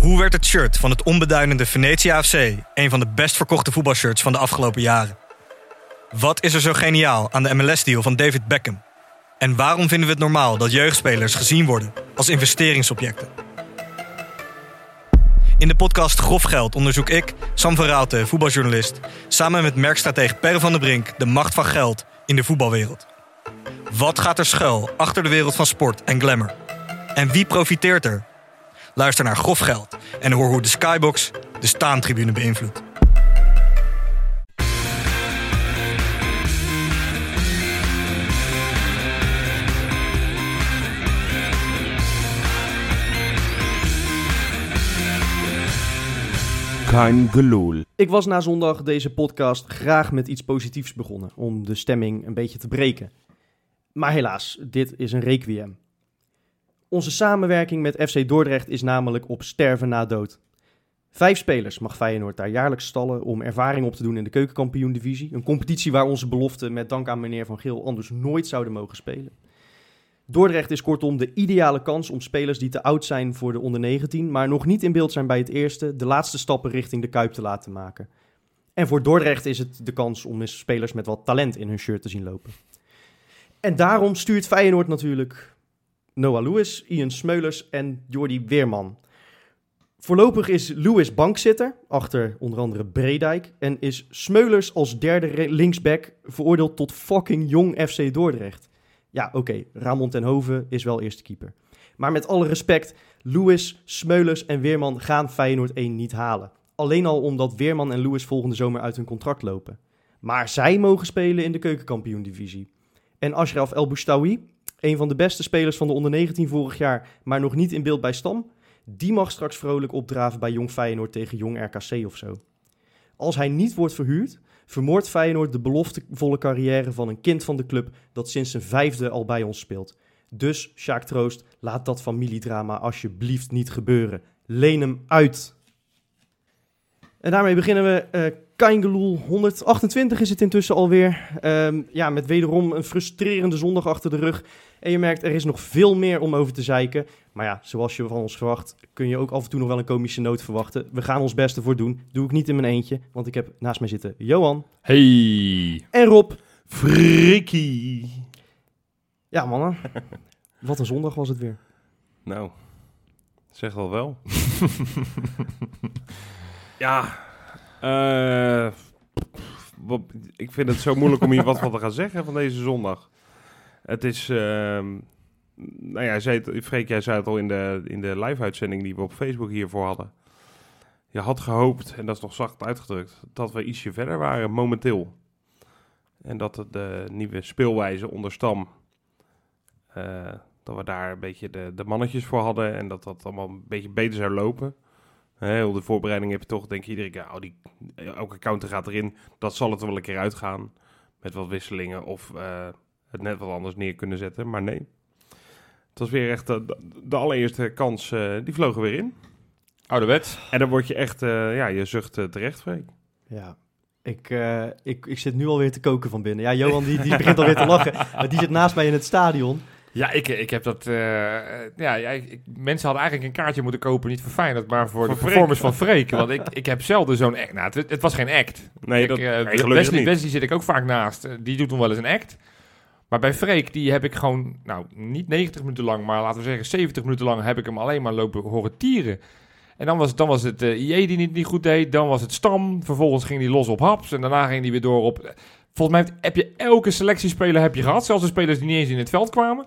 Hoe werd het shirt van het onbeduidende Venetia FC een van de best verkochte voetbalshirts van de afgelopen jaren? Wat is er zo geniaal aan de MLS-deal van David Beckham? En waarom vinden we het normaal dat jeugdspelers gezien worden als investeringsobjecten? In de podcast Grof Geld onderzoek ik, Sam van Raalte, voetbaljournalist, samen met merkstratege Per van der Brink de macht van geld in de voetbalwereld. Wat gaat er schuil achter de wereld van sport en glamour? En wie profiteert er? Luister naar Grof Geld en hoor hoe de Skybox de staantribune beïnvloedt. Kein gelul. Ik was na zondag deze podcast graag met iets positiefs begonnen, om de stemming een beetje te breken. Maar helaas, dit is een requiem. Onze samenwerking met FC Dordrecht is namelijk op sterven na dood. 5 spelers mag Feyenoord daar jaarlijks stallen om ervaring op te doen in de keukenkampioen-divisie. Een competitie waar onze beloften met dank aan meneer Van Geel anders nooit zouden mogen spelen. Dordrecht is kortom de ideale kans om spelers die te oud zijn voor de onder 19, maar nog niet in beeld zijn bij het eerste, de laatste stappen richting de Kuip te laten maken. En voor Dordrecht is het de kans om eens spelers met wat talent in hun shirt te zien lopen. En daarom stuurt Feyenoord natuurlijk Noah Lewis, Ian Smeulers en Jordi Weerman. Voorlopig is Lewis bankzitter, achter onder andere Breedijk, en is Smeulers als derde linksback veroordeeld tot fucking jong FC Dordrecht. Ja, oké, Ramon ten Hove is wel eerste keeper. Maar met alle respect, Lewis, Smeulers en Weerman gaan Feyenoord 1 niet halen. Alleen al omdat Weerman en Lewis volgende zomer uit hun contract lopen. Maar zij mogen spelen in de keukenkampioen-divisie. En Ashraf El Boustaoui, een van de beste spelers van de onder 19 vorig jaar, maar nog niet in beeld bij Stam, die mag straks vrolijk opdraven bij Jong Feyenoord tegen Jong RKC of zo. Als hij niet wordt verhuurd, vermoordt Feyenoord de beloftevolle carrière van een kind van de club dat sinds zijn 5e al bij ons speelt. Dus, Sjaak Troost, laat dat familiedrama alsjeblieft niet gebeuren. Leen hem uit. En daarmee beginnen we Kein Gelul 128 is het intussen alweer. Met wederom een frustrerende zondag achter de rug. En je merkt, er is nog veel meer om over te zeiken. Maar ja, zoals je van ons verwacht, kun je ook af en toe nog wel een komische noot verwachten. We gaan ons best ervoor doen. Doe ik niet in mijn eentje, want ik heb naast mij zitten Johan. Hey. En Rob. Frikkie. Ja, mannen. Wat een zondag was het weer. Nou, zeg wel. Ja, ik vind het zo moeilijk om hier wat van te gaan zeggen van deze zondag. Het is, Freek, jij zei het al in de live-uitzending die we op Facebook hiervoor hadden. Je had gehoopt, en dat is nog zacht uitgedrukt, dat we ietsje verder waren momenteel. En dat de nieuwe speelwijze onder Stam, dat we daar een beetje de mannetjes voor hadden en dat allemaal een beetje beter zou lopen. Heel de voorbereiding heb je toch, denk je iedere keer, elke counter gaat erin. Dat zal het er wel een keer uitgaan. Met wat wisselingen of het net wat anders neer kunnen zetten. Maar nee, het was weer echt de allereerste kans, die vlogen weer in. Ouderwets. En dan word je echt, je zucht terecht, Freek. Ja, ik zit nu alweer te koken van binnen. Ja, Johan die begint alweer te lachen. Maar die zit naast mij in het stadion. Ja, ik heb dat... mensen hadden eigenlijk een kaartje moeten kopen, niet voor Feyenoord, maar voor de performance van Freek. Want ik heb zelden zo'n act. Nou, het was geen act. Nee, Wesley zit ik ook vaak naast. Die doet dan wel eens een act. Maar bij Freek, die heb ik gewoon, niet 90 minuten lang, maar laten we zeggen 70 minuten lang heb ik hem alleen maar lopen horen tieren. En dan was het IE die niet goed deed, dan was het Stam, vervolgens ging hij los op Haps en daarna ging hij weer door op... Volgens mij heb je elke selectiespeler gehad, zelfs de spelers die niet eens in het veld kwamen.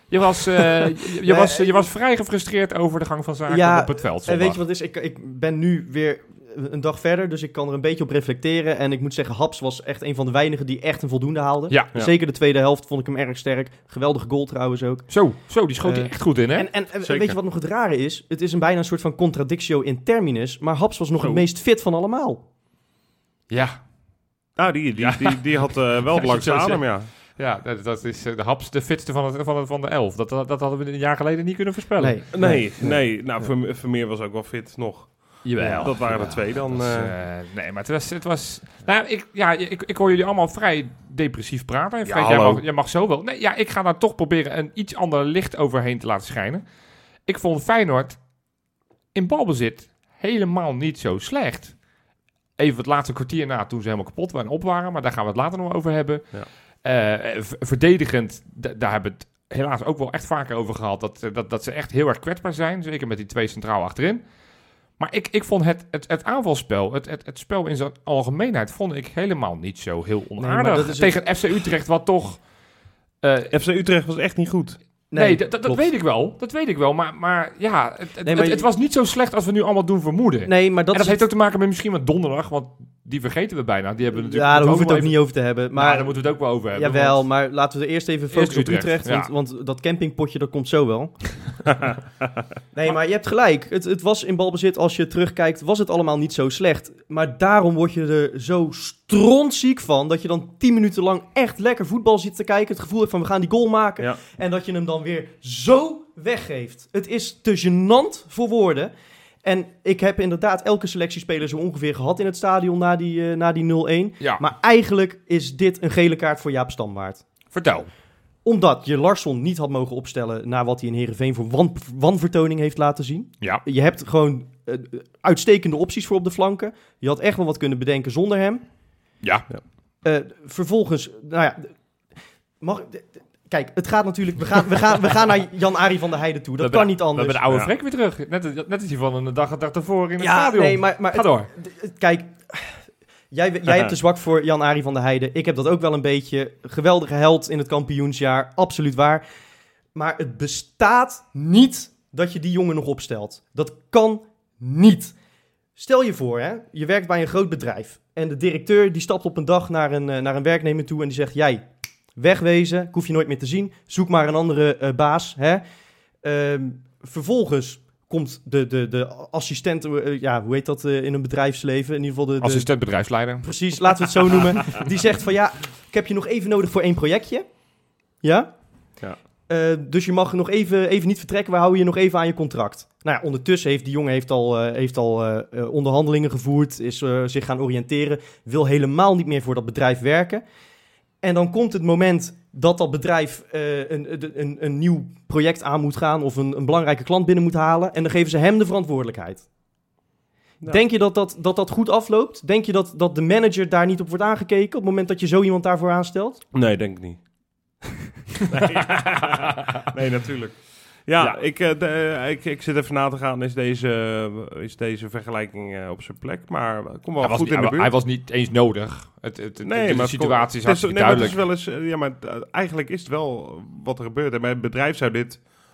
Je was vrij gefrustreerd over de gang van zaken op het veld. En weet je wat het is? Ik ben nu weer een dag verder, dus ik kan er een beetje op reflecteren. En ik moet zeggen, Haps was echt een van de weinigen die echt een voldoende haalde. Ja. Zeker de tweede helft vond ik hem erg sterk. Geweldige goal trouwens ook. Zo die schoot hij echt goed in, hè? En weet je wat nog het rare is? Het is bijna een soort van contradictio in terminus, maar Haps was nog het meest fit van allemaal. Ja. Nou, die had wel het langste adem, ja. Ja, dat is de Haps, de fitste van de 11. Dat hadden we een jaar geleden niet kunnen voorspellen. Nee. Nou, Vermeer was ook wel fit nog. Jawel. Dat waren er 2 dan. Nee, maar het was... Nou, ik hoor jullie allemaal vrij depressief praten. En Frank, jij mag zo wel. Nee, ja, ik ga daar toch proberen een iets ander licht overheen te laten schijnen. Ik vond Feyenoord in balbezit helemaal niet zo slecht. Even het laatste kwartier na, toen ze helemaal kapot waren en op waren. Maar daar gaan we het later nog over hebben. Ja. Verdedigend, daar hebben we het helaas ook wel echt vaker over gehad. Dat ze echt heel erg kwetsbaar zijn. Zeker met die 2 centraal achterin. Maar ik vond het aanvalspel, het spel in zijn algemeenheid, vond ik helemaal niet zo heel onaardig. Nee, tegen FC Utrecht, wat toch... FC Utrecht was echt niet goed. Nee, dat weet ik wel. Dat weet ik wel. Maar ja, het was niet zo slecht als we nu allemaal doen vermoeden. Nee, maar dat heeft ook te maken met misschien met donderdag, want die vergeten we bijna. Die hebben natuurlijk daar hoeven we het ook niet over te hebben. Maar daar moeten we het ook wel over hebben. Jawel, maar laten we er eerst even focussen op Utrecht. Want dat campingpotje, dat komt zo wel. Nee, maar je hebt gelijk. Het was in balbezit, als je terugkijkt, was het allemaal niet zo slecht. Maar daarom word je er zo strontziek van, dat je dan 10 minuten lang echt lekker voetbal zit te kijken. Het gevoel hebt van, we gaan die goal maken. Ja. En dat je hem dan weer zo weggeeft. Het is te gênant voor woorden. En ik heb inderdaad elke selectiespeler zo ongeveer gehad in het stadion na die 0-1. Ja. Maar eigenlijk is dit een gele kaart voor Jaap Stam waard. Vertel. Omdat je Larsson niet had mogen opstellen na wat hij in Heerenveen voor wanvertoning heeft laten zien. Ja. Je hebt gewoon uitstekende opties voor op de flanken. Je had echt wel wat kunnen bedenken zonder hem. Ja. Vervolgens, nou ja... Kijk, het gaat natuurlijk... We gaan naar Jan-Arie van der Heijden toe. Dat kan niet anders. We hebben de oude vrek weer terug. Net als die van een dag ervoor in het stadion. Nee, maar ga door. Kijk, jij hebt te zwak voor Jan-Arie van der Heijden. Ik heb dat ook wel een beetje. Geweldige held in het kampioensjaar. Absoluut waar. Maar het bestaat niet dat je die jongen nog opstelt. Dat kan niet. Stel je voor, hè, je werkt bij een groot bedrijf. En de directeur die stapt op een dag naar een werknemer toe en die zegt... Jij, wegwezen, ik hoef je nooit meer te zien. Zoek maar een andere baas. Hè. Vervolgens komt de assistent... hoe heet dat in een bedrijfsleven? In ieder geval de assistent bedrijfsleider. Precies, laten we het zo noemen. Die zegt van ja, ik heb je nog even nodig voor 1 projectje. Ja? Ja. Dus je mag nog even niet vertrekken. We houden je nog even aan je contract. Nou ja, ondertussen heeft die jongen heeft al onderhandelingen gevoerd. Is zich gaan oriënteren. Wil helemaal niet meer voor dat bedrijf werken. En dan komt het moment dat bedrijf een nieuw project aan moet gaan... of een belangrijke klant binnen moet halen... en dan geven ze hem de verantwoordelijkheid. Ja. Denk je dat goed afloopt? Denk je dat de manager daar niet op wordt aangekeken... op het moment dat je zo iemand daarvoor aanstelt? Nee, denk ik niet. Nee, natuurlijk. Ja. Ik zit even na te gaan. Is deze vergelijking op zijn plek? Maar kom wel goed in de buurt. Hij was niet eens nodig. De situatie is hartstikke duidelijk. Het is wel eens, maar eigenlijk is het wel wat er gebeurt. En bij een bedrijf zou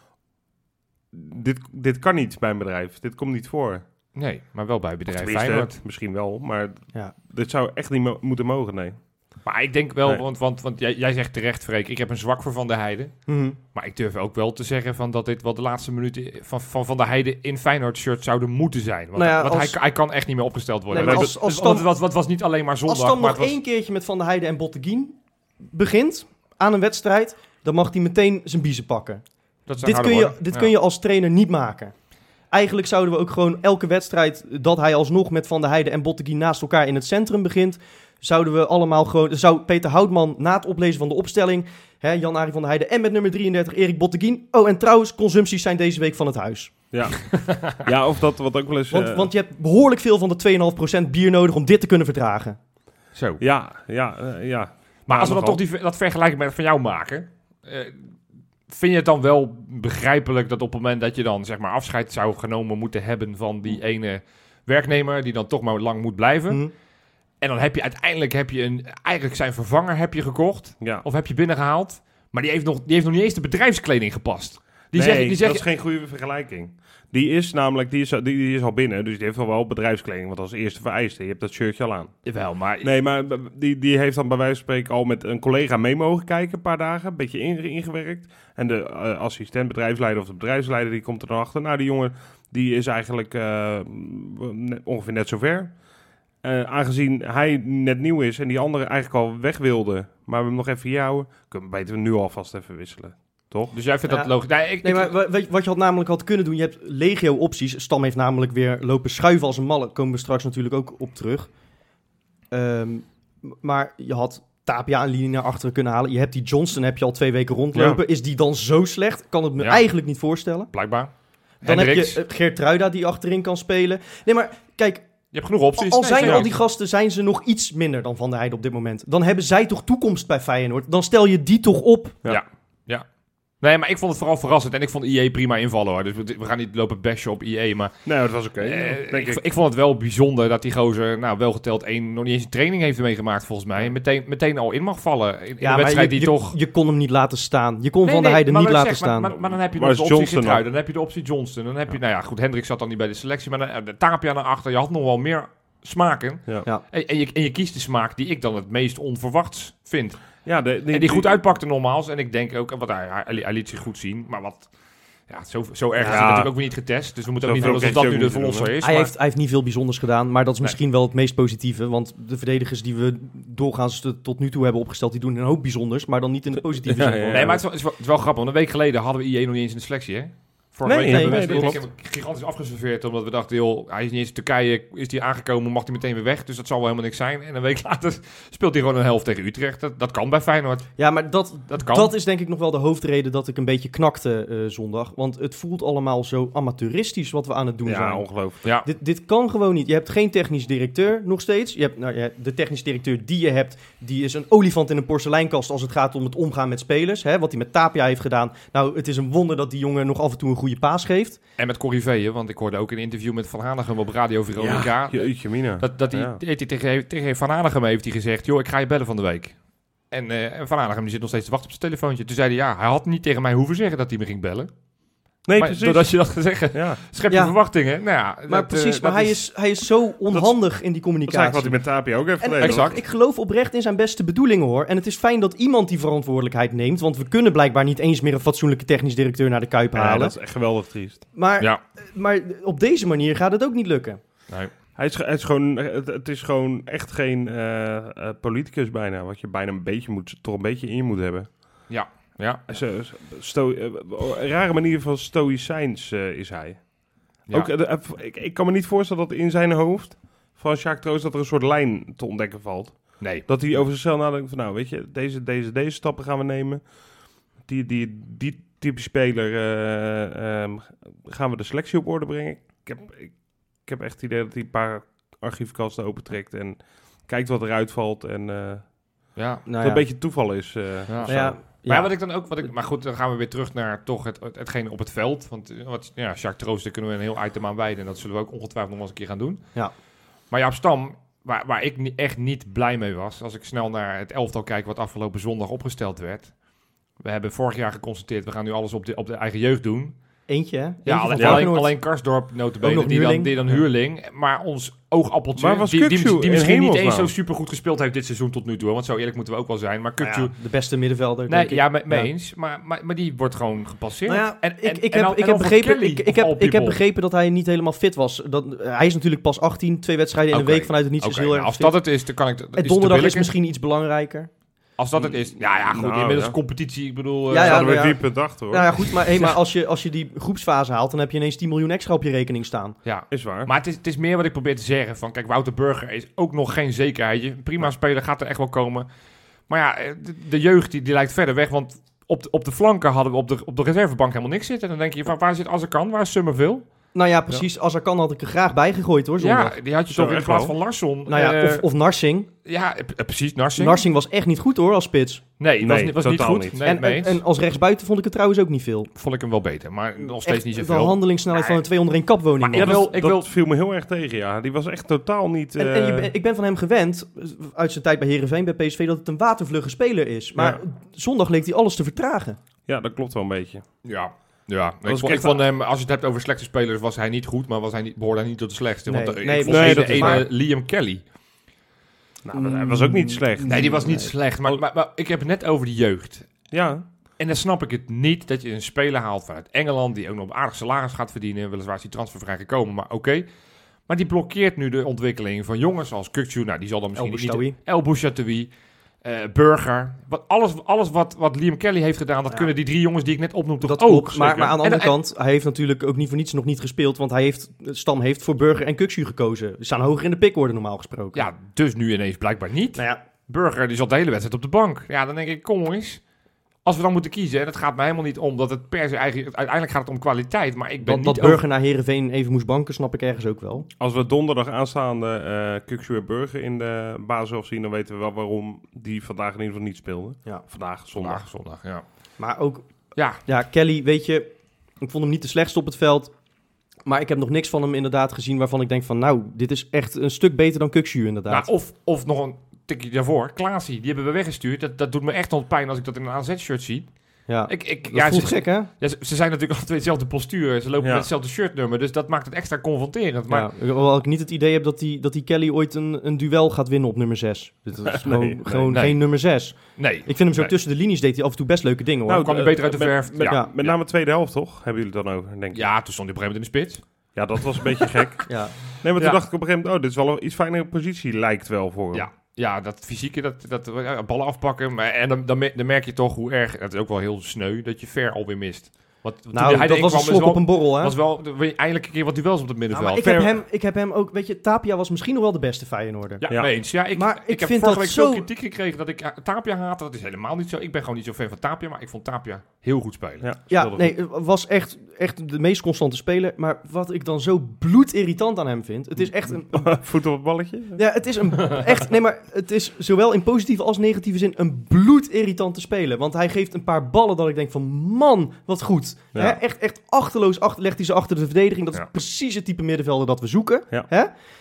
dit kan niet bij een bedrijf. Dit komt niet voor. Nee, maar wel bij bedrijf Feyenoord. Misschien wel, maar dit zou echt niet moeten mogen, nee. Maar ik denk wel, nee. want jij zegt terecht, Freek, ik heb een zwak voor Van der Heijden. Mm-hmm. Maar ik durf ook wel te zeggen van dat dit wel de laatste minuten van der Heijden in Feyenoord-shirt zouden moeten zijn. Want hij kan echt niet meer opgesteld worden. Nee, het was niet alleen maar zondag. Als Stam nog 1 keertje met Van der Heijden en Botteguin begint aan een wedstrijd, dan mag hij meteen zijn biezen pakken. Dit kun je als trainer niet maken. Eigenlijk zouden we ook gewoon elke wedstrijd dat hij alsnog met Van der Heijden en Botteguin naast elkaar in het centrum begint... zouden we allemaal gewoon... Zou Peter Houtman na het oplezen van de opstelling... Jan-Arie van der Heijden en met nummer 33 Erik Botteguin... Oh, en trouwens, consumpties zijn deze week van het huis. Ja, ja, of dat wat ook wel eens... Want je hebt behoorlijk veel van de 2,5% bier nodig om dit te kunnen verdragen. Zo. Ja. Maar als we dan toch dat vergelijking met van jou maken... vind je het dan wel begrijpelijk dat op het moment dat je dan zeg maar afscheid zou genomen moeten hebben... van die ene werknemer die dan toch maar lang moet blijven... Mm. En dan heb je uiteindelijk eigenlijk zijn vervanger heb je gekocht. Ja. Of heb je binnengehaald. Maar die heeft nog niet eens de bedrijfskleding gepast. Dat is geen goede vergelijking. Die is al binnen. Dus die heeft wel bedrijfskleding. Want als eerste vereiste. Je hebt dat shirtje al aan. Jawel, maar... Nee, maar die heeft dan bij wijze van spreken al met een collega mee mogen kijken. Een paar dagen. Een beetje ingewerkt. En de assistent bedrijfsleider of de bedrijfsleider die komt er dan achter. Nou, die jongen die is eigenlijk ongeveer net zo ver. Aangezien hij net nieuw is en die andere eigenlijk al weg wilde, maar we hem nog even hier houden, weten we nu alvast even wisselen. Toch? Dus jij vindt dat logisch? Maar wat je namelijk had kunnen doen, je hebt legio opties. Stam heeft namelijk weer lopen schuiven als een malle. Komen we straks natuurlijk ook op terug. Maar je had Tapia een linie naar achteren kunnen halen. Je hebt die Johnston heb je al 2 weken rondlopen. Ja. Is die dan zo slecht? Kan het me eigenlijk niet voorstellen. Blijkbaar. Dan Hendricks. heb je Geertruida die achterin kan spelen. Nee, maar kijk, Je hebt genoeg opties. al Nee, zijn serieus. al die gasten zijn ze nog iets minder dan Van der Heijden op dit moment. Dan hebben zij toch toekomst bij Feyenoord. Dan stel je die toch op. Ja. Nee, maar ik vond het vooral verrassend. En ik vond IE prima invallen, hoor. Dus we gaan niet lopen bashen op IE. Maar Nee, het was oké. denk ik. ik vond het wel bijzonder dat die gozer, wel geteld nog niet eens een training heeft meegemaakt, volgens mij. Meteen al in mag vallen. In de wedstrijd die toch... Je kon hem niet laten staan. Je kon Van der Heijden niet laten staan. Maar dan heb je Maar nog de is optie Johnston Geertruida, dan? dan heb je de optie Johnston. Dan heb je, goed, Hendricks zat dan niet bij de selectie. Maar de Tapia naar achter. Je had nog wel meer smaken. Ja. En je kiest de smaak die ik dan het meest onverwachts vind. Ja, En die goed uitpakte nogmaals. En ik denk ook, want hij liet zich goed zien. Maar wat... Ja, zo erg is hij natuurlijk ook weer niet getest. Dus we moeten ook niet doen alsof dat nu de verlosser is. Hij maar- heeft niet veel bijzonders gedaan, maar dat is misschien wel het meest positieve. Want de verdedigers die we doorgaans tot nu toe hebben opgesteld, die doen een hoop bijzonders, maar dan niet in de positieve Ja, zin. ja. Nee, maar het is wel grappig. Want een week geleden hadden we IE nog niet eens in de selectie, hè? Vorige Nee, week hebben nee, we dat hem gigantisch afgeserveerd. Omdat we dachten, joh, hij is niet eens in Turkije. Is hij aangekomen, mag hij meteen weer weg. Dus dat zal wel helemaal niks zijn. En een week later speelt hij gewoon een helft tegen Utrecht. Dat kan bij Feyenoord. Ja, maar dat kan. Dat is denk ik nog wel de hoofdreden dat ik een beetje knakte zondag. Want het voelt allemaal zo amateuristisch wat we aan het doen Ja, zijn. ongelooflijk. Ja. Dit kan gewoon niet. Je hebt geen technisch directeur nog steeds. Je hebt, de technisch directeur die je hebt, die is een olifant in een porseleinkast als het gaat om het omgaan met spelers. Hè? Wat hij met Tapia heeft gedaan. Nou, het is een wonder dat die jongen nog af en toe een goede paas geeft. En met Corriveeën, want ik hoorde ook een interview met Van Hanegem op Radio Veronica. Jeetje mina. Dat hij tegen Van Hanegem heeft hij gezegd, joh, ik ga je bellen van de week. En Van Hanegem die zit nog steeds te wachten op zijn telefoontje. Toen zei hij, hij had niet tegen mij hoeven zeggen dat hij me ging bellen. Nee, Maar precies. doordat je dat gaat zeggen, Ja. schep je Ja. verwachtingen. Nou ja, Maar dat, precies, dat maar hij is zo onhandig in die Dat is communicatie. eigenlijk wat hij met Tapia ook heeft En gedaan. exact. Ik geloof oprecht in zijn beste bedoelingen, hoor. En het is fijn dat iemand die verantwoordelijkheid neemt. Want we kunnen blijkbaar niet eens meer een fatsoenlijke technisch directeur naar de Kuip Ja, halen. dat is echt geweldig triest. Maar op deze manier gaat het ook niet lukken. Nee. Het is gewoon echt geen politicus bijna. Wat je bijna toch een beetje in je moet hebben. Ja. Een rare manier van stoïcijns is hij. Ja. Ook, ik kan me niet voorstellen dat in zijn hoofd van Jacques Troost dat er een soort lijn te ontdekken valt. Nee. Dat hij over zichzelf nadenkt van, nou weet je, deze stappen gaan we nemen. Die type speler gaan we de selectie op orde brengen. Ik heb echt het idee dat hij een paar archiefkasten opentrekt en kijkt wat eruit valt en Ja. Nou dat een beetje toeval is. Maar wat ik dan ook, maar goed, dan gaan we weer terug naar toch hetgene op het veld. Want Jacques Troost, daar kunnen we een heel item aan wijden. En dat zullen we ook ongetwijfeld nog eens een keer gaan doen. Ja. Maar Jaap Stam, waar ik echt niet blij mee was, als ik snel naar het elftal kijk wat afgelopen zondag opgesteld werd. We hebben vorig jaar geconstateerd, we gaan nu alles op de eigen jeugd doen. Eentje, hè? Eentje Ja, van alleen, Varkenoord. alleen Karsdorp, Ook notabene, nog die huurling. dan huurling. Maar ons oogappeltje, Waar was die Kukçu in misschien niet eens hemelsnaam? zo supergoed gespeeld heeft dit seizoen tot nu toe. Want zo eerlijk moeten we ook wel zijn. Maar Nou Kukçu... ja, de beste middenvelder, Nee, denk ik. ja, mee eens. Maar die wordt gewoon gepasseerd. Nou ja, ik en heb over begrepen, Kelly, ik of heb all ik heb people. begrepen dat hij niet helemaal fit was. Hij is natuurlijk pas 18, 2 wedstrijden in Oké. een week vanuit het niets is Oké, heel nou, erg als fit. dat het is, dan kan ik... En donderdag is misschien iets belangrijker. Als dat het is... Ja, goed. Nou, Inmiddels ja. competitie, ik bedoel... Ja, Ze hadden ja. weer 4 punten achter hoor. Nou ja, goed, maar als je die groepsfase haalt, dan heb je ineens 10 miljoen extra op je rekening staan. Ja. Is waar. Maar het is meer wat ik probeer te zeggen. Van, kijk, Wouter Burger is ook nog geen zekerheidje. Prima speler, gaat er echt wel komen. Maar ja, de jeugd die lijkt verder weg. Want op de flanken hadden we op de reservebank helemaal niks zitten. Dan denk je, waar zit Azarkan? Waar is Summerville? Nou ja, precies. Als er kan, had ik er graag bij gegooid, hoor, zondag. Ja, die had je Zo, toch in echt plaats wel. van Larsson. Nou ja, of Narsing. Ja, precies, Narsing. Narsing was echt niet goed, hoor, als spits. Nee, was niet totaal goed. niet. Nee, mee eens. En als rechtsbuiten vond ik het trouwens ook niet veel. Vond ik hem wel beter, maar nog steeds Echt niet de zoveel. handelingssnelheid van een 2 onder 1 kapwoning. Maar man. Dat viel me heel erg tegen, ja. Die was echt totaal niet... Ik ben van hem gewend, uit zijn tijd bij Heerenveen, bij PSV, dat het een watervlugge speler is. Maar zondag leek hij alles te vertragen. Ja, dat klopt wel een beetje. Ja. was Ik echt- vond hem, als je het hebt over slechte spelers, was hij niet goed, maar behoorde hij niet tot de slechtste. Nee, Want nee, ik vond nee, de dat is ene waar. Liam Kelly. Nou, hij was ook niet slecht. Nee, die was niet slecht, maar ik heb het net over de jeugd. Ja, En dan snap ik het niet dat je een speler haalt vanuit Engeland, die ook nog een aardig salaris gaat verdienen. Weliswaar is die transfervrij gekomen, maar oké. Maar die blokkeert nu de ontwikkeling van jongens als Kukçu. Nou, die zal dan misschien niet... El Bouchatoui. Burger. Alles wat Liam Kelly heeft gedaan, dat kunnen die 3 jongens die ik net opnoem toch Dat ook. klopt, maar aan de andere En- kant, hij heeft natuurlijk ook niet voor niets nog niet gespeeld, want Stam heeft voor Burger en Kukçu gekozen. Die staan hoger in de pickorde normaal gesproken. Ja, dus nu ineens blijkbaar niet. Nou ja, Burger die zat de hele wedstrijd op de bank. Ja, dan denk ik, kom eens. Als we dan moeten kiezen, en het gaat mij helemaal niet om dat het per se uiteindelijk gaat het om kwaliteit, maar ik ben Dat niet Burger naar Heerenveen even moest banken, snap ik ergens ook wel. Als we donderdag aanstaande Kukçu en Burger in de basis zien, dan weten we wel waarom die vandaag in ieder geval niet speelden. Ja. Vandaag, zondag. zondag, ja. Maar ook, Ja, Kelly, weet je, ik vond hem niet de slechtste op het veld. Maar ik heb nog niks van hem inderdaad gezien waarvan ik denk van, nou, dit is echt een stuk beter dan Kukçu inderdaad. nou, of nog een tikje daarvoor, Klaasie, die hebben we weggestuurd. Dat doet me echt nog pijn als ik dat in een AZ-shirt zie. Ja, Dat voelt gek, hè? Ja, ze zijn natuurlijk alle twee hetzelfde postuur. Ze lopen Ja. met hetzelfde shirtnummer. Dus dat maakt het extra confronterend. Maar Ja, hoewel ik niet het idee heb dat die Kelly ooit een duel gaat winnen op nummer 6. Dit is gewoon nee. geen nummer 6. nee. Ik vind hem zo Nee. tussen de linies deed hij af en toe best leuke dingen, hoor. Nou, kwam hij beter uit de met- verf. Met, Ja. met name de tweede helft, toch? Hebben jullie het dan over, denk ik? Ja, toen stond hij op een gegeven moment in de spits. Ja, dat was een beetje gek. Ja. Nee, maar toen Ja. dacht ik op een gegeven moment, dit is wel een iets fijnere positie, lijkt wel voor hem. Ja, dat fysieke, dat ballen afpakken. Maar, en dan merk je toch hoe erg, het is ook wel heel sneu, dat je Ver alweer mist. Want toen Nou, hij dat erin was een kwam, slok op een borrel, hè? was wel eindelijk een keer wat duels op het Nou, middenveld. maar ik heb hem ook, weet je, Tapia was misschien nog wel de beste Feyenoorder. Ja, Ja. mee eens. Ja, Maar ik heb vind vorige dat week zo- veel kritiek gekregen dat ik Tapia haatte. Dat is helemaal niet zo. Ik ben gewoon niet zo fan van Tapia, maar ik vond Tapia heel goed spelen. Ja, Ja, speelde nee, het was echt de meest constante speler. Maar wat ik dan zo bloedirritant aan hem vind, het is echt een... goed. Voet op het balletje? Ja, het is een echt... Nee, maar het is zowel in positieve als negatieve zin een bloedirritante speler. Want hij geeft een paar ballen dat ik denk van, man, wat goed. Ja. Hè? Echt achterloos legt hij ze achter de verdediging. Dat is Ja. precies het type middenvelder dat we zoeken. Ja. Hè?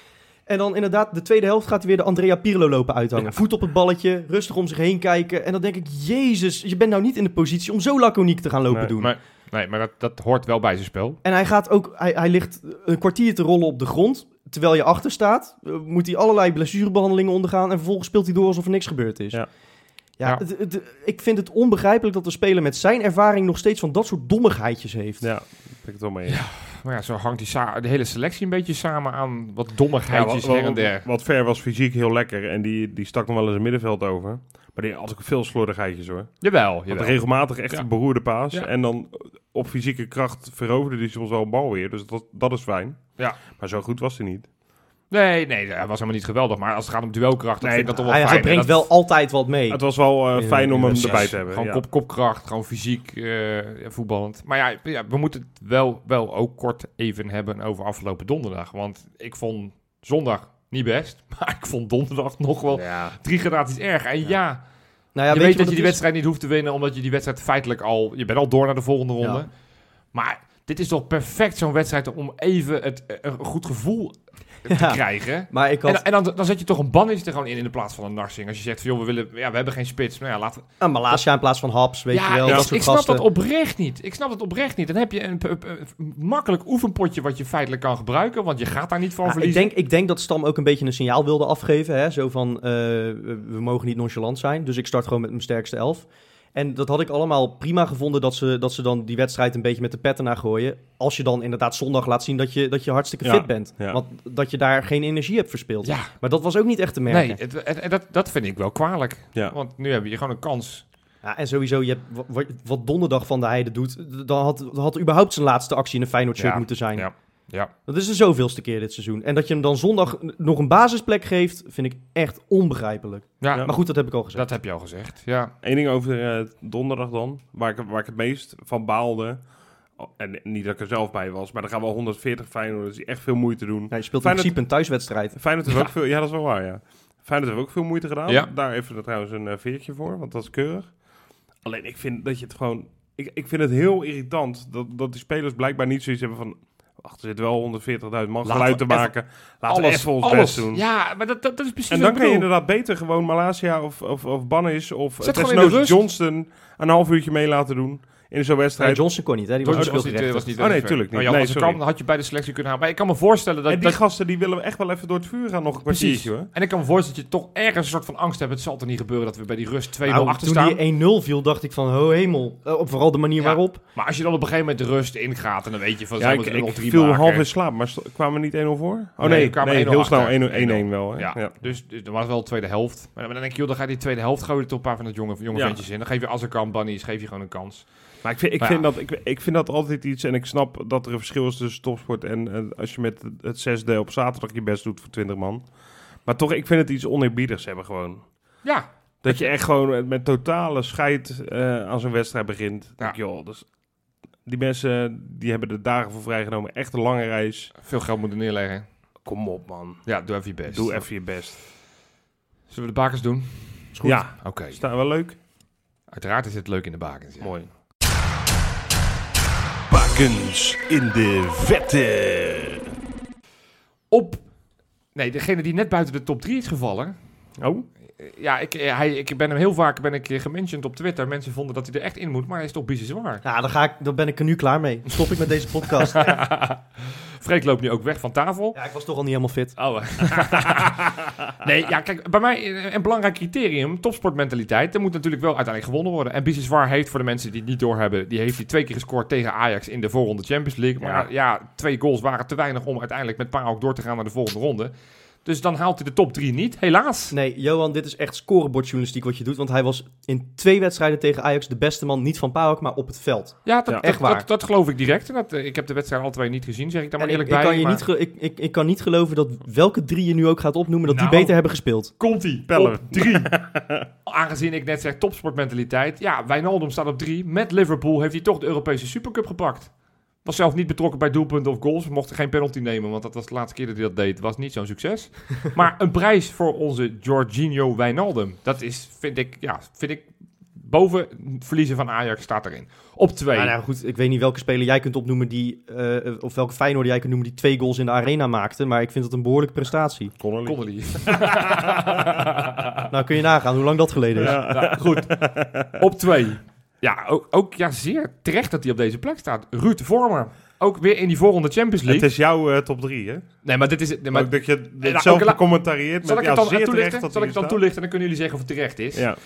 En dan inderdaad, de tweede helft gaat hij weer de Andrea Pirlo lopen uithangen. Ja. Voet op het balletje, rustig om zich heen kijken. En dan denk ik, jezus, je bent nou niet in de positie om zo laconiek te gaan lopen Nee, doen. Maar dat hoort wel bij zijn spel. En hij gaat ook, hij ligt een kwartier te rollen op de grond. Terwijl je achter staat, moet hij allerlei blessurebehandelingen ondergaan. En vervolgens speelt hij door alsof er niks gebeurd is. Ja. Ja, ik vind het onbegrijpelijk dat een speler met zijn ervaring nog steeds van dat soort dommigheidjes heeft. Ja, ben ik het wel mee eens. Maar ja, zo hangt de hele selectie een beetje samen aan wat dommigheidjes her en der. Wat Ver was fysiek heel lekker en die stak nog wel eens een middenveld over. Maar die had ook veel slordigheidjes hoor. Jawel. Had regelmatig echt een beroerde paas. Ja. En dan op fysieke kracht veroverde hij soms wel een bal weer. Dus dat is fijn. Ja. Maar zo goed was hij niet. Nee, hij was helemaal niet geweldig. Maar als het gaat om duelkracht, dan Nee, vind ik dat toch wel Hij fijn. brengt En dat- wel altijd wat mee. Het was wel fijn om hem precies. erbij te hebben. Gewoon Ja. kopkracht, gewoon fysiek voetballend. Maar ja, we moeten het wel ook kort even hebben over afgelopen donderdag. Want ik vond zondag niet best. Maar ik vond donderdag nog wel 3 gradaties erg. En ja, Nou ja, je weet wat dat je het die is? wedstrijd niet hoeft te winnen. Omdat je die wedstrijd feitelijk al... Je bent al door naar de volgende ronde. Ja. Maar dit is toch perfect zo'n wedstrijd om even een goed gevoel te Ja. krijgen. Maar ik had En dan zet je toch een Bannis er gewoon in de plaats van een Narsing. Als je zegt van, joh, we hebben geen spits. Nou ja, laten we... een Malasia in plaats van Haps, weet je wel. ik, Dat soort ik snap gasten. dat oprecht niet. Dan heb je een makkelijk oefenpotje wat je feitelijk kan gebruiken. Want je gaat daar niet van Ja, verliezen. ik denk dat Stam ook een beetje een signaal wilde afgeven. Hè? Zo van, we mogen niet nonchalant zijn. Dus ik start gewoon met mijn sterkste 11. En dat had ik allemaal prima gevonden dat ze dan die wedstrijd een beetje met de pet ernaar gooien. Als je dan inderdaad zondag laat zien dat je hartstikke Ja, fit bent. ja. Want dat je daar geen energie hebt verspeeld. Ja, Maar dat was ook niet echt te merken. nee, dat vind ik wel kwalijk. Ja. Want nu heb je gewoon een kans. Ja, en sowieso, je hebt, wat Donderdag van de Heide doet, dan had überhaupt zijn laatste actie in een Feyenoord shirt Ja, moeten zijn. ja. Dat is de zoveelste keer dit seizoen. En dat je hem dan zondag nog een basisplek geeft, vind ik echt onbegrijpelijk. Ja, Maar goed, dat heb ik al gezegd. dat heb je al gezegd. Ja. Eén ding over donderdag dan, waar ik het meest van baalde. En niet dat ik er zelf bij was, maar er gaan wel 140 Feyenoorders die echt veel moeite doen. Ja, je speelt in Feyenoord- principe een thuiswedstrijd. Feyenoord heeft ook veel, ja dat is wel waar, ja. Feyenoord heeft ook veel moeite gedaan. Ja. Daar even trouwens een veertje voor, want dat is keurig. Alleen ik vind dat je het gewoon, ik vind het heel irritant dat die spelers blijkbaar niet zoiets hebben van, wacht, er zit wel 140.000 man geluid te maken. Laten we even ons best doen. Ja, maar dat is precies En wat dan ik kan je bedoel. inderdaad beter gewoon Malasia of Bannis of Zet gewoon in de desnoods rust. Johnston een half uurtje mee laten doen in zo'n Nee, wedstrijd. Johnson kon niet, hè? Die was was speelgerechtigd. niet Oh, nee, ver. tuurlijk niet. Maar ja, Nee, als het sorry. kan, had je bij de selectie kunnen halen. Maar ik kan me voorstellen dat... En die dat gasten die willen echt wel even door het vuur gaan nog een precies. kwartiertje hoor. En ik kan me voorstellen dat je toch ergens een soort van angst hebt. Het zal toch niet gebeuren dat we bij die rust 2-0 Nou, achter toen staan. die 1-0 viel, dacht ik van, oh hemel. Op vooral de manier Ja. waarop. Maar als je dan op een gegeven moment de rust ingaat en dan weet je van... Ja, ze moeten er nog ik 3 viel maken. half in slaap, maar kwamen we niet 1-0 voor? Oh Nee, nee, we kwamen nee 1-0 heel snel achter. 1-1 wel. Hè? Ja, Ja. dus dat was wel de tweede helft. Maar dan denk ik, joh, dan ga je die tweede helft gooien er toch een paar van dat jonge Ja. ventjes in. Dan geef je Azarkan, Bannies, geef je gewoon een kans. Maar ik Maar vind dat altijd iets, en ik snap dat er een verschil is tussen topsport en als je met het 6e op zaterdag je best doet voor 20 man. Maar toch, ik vind het iets oneerbiedigs hebben gewoon. Ja, Dat je echt gewoon met totale scheid aan zo'n wedstrijd begint. Ja. Joh, dus die mensen die hebben de dagen voor vrijgenomen. Echt een lange reis. Veel geld moeten neerleggen. Kom op, man. Ja, doe even je best. Doe even je best. Zullen we de bakens doen? Is goed. Ja, Oké. staan wel leuk. Uiteraard is het leuk in de bakens. Ja. Mooi. Bakens in de vette. Degene die net buiten de top 3 is gevallen. Oh, Ja, ik ben hem heel vaak gementiond op Twitter. Mensen vonden dat hij er echt in moet, maar hij is toch bizar. Ja, dan ben ik er nu klaar mee. Dan stop ik met deze podcast. Freek loopt nu ook weg van tafel. Ja, ik was toch al niet helemaal fit. Oh. Nee, ja, kijk, bij mij een belangrijk criterium, topsportmentaliteit. Er moet natuurlijk wel uiteindelijk gewonnen worden. En Biseswar heeft, voor de mensen die het niet doorhebben, die heeft hij 2 keer gescoord tegen Ajax in de voorronde Champions League. Maar ja, 2 goals waren te weinig om uiteindelijk met PAOK door te gaan naar de volgende ronde. Dus dan haalt hij de top 3 niet, helaas. Nee, Johan, dit is echt scorebordjournalistiek wat je doet. Want hij was in 2 wedstrijden tegen Ajax de beste man. Niet van PAOK, maar op het veld. Ja, echt waar. Dat geloof ik direct. En ik heb de wedstrijd al 2 niet gezien, zeg ik daar maar eerlijk bij. Ik kan niet geloven dat welke 3 je nu ook gaat opnoemen, dat die Nou, beter hebben gespeeld. Komt-ie, Pellen. op 3. Aangezien ik net zeg topsportmentaliteit. Ja, Wijnaldum staat op 3. Met Liverpool heeft hij toch de Europese Supercup gepakt. Was zelf niet betrokken bij doelpunten of goals. We mochten geen penalty nemen, want dat was de laatste keer dat hij dat deed. Was niet zo'n succes. Maar een prijs voor onze Jorginho Wijnaldum. Dat is, vind ik boven verliezen van Ajax staat erin. Op 2. Nou goed, ik weet niet welke speler jij kunt opnoemen of welke Feyenoorder jij kunt noemen die 2 goals in de arena maakte. Maar ik vind dat een behoorlijke prestatie. Connolly. Nou, kun je nagaan hoe lang dat geleden is. Ja. Nou, goed. Op 2. Ja, ook zeer terecht dat hij op deze plek staat. Ruud Vormer. Ook weer in die voorronde Champions League. Het is jouw top 3, hè? Nee, maar dit is... Nee, maar, Ook dat je het zelf becommentarieert. zal ik het dan toelichten? Dat Zal ik het dan toelichten en dan kunnen jullie zeggen of het terecht is. Ja.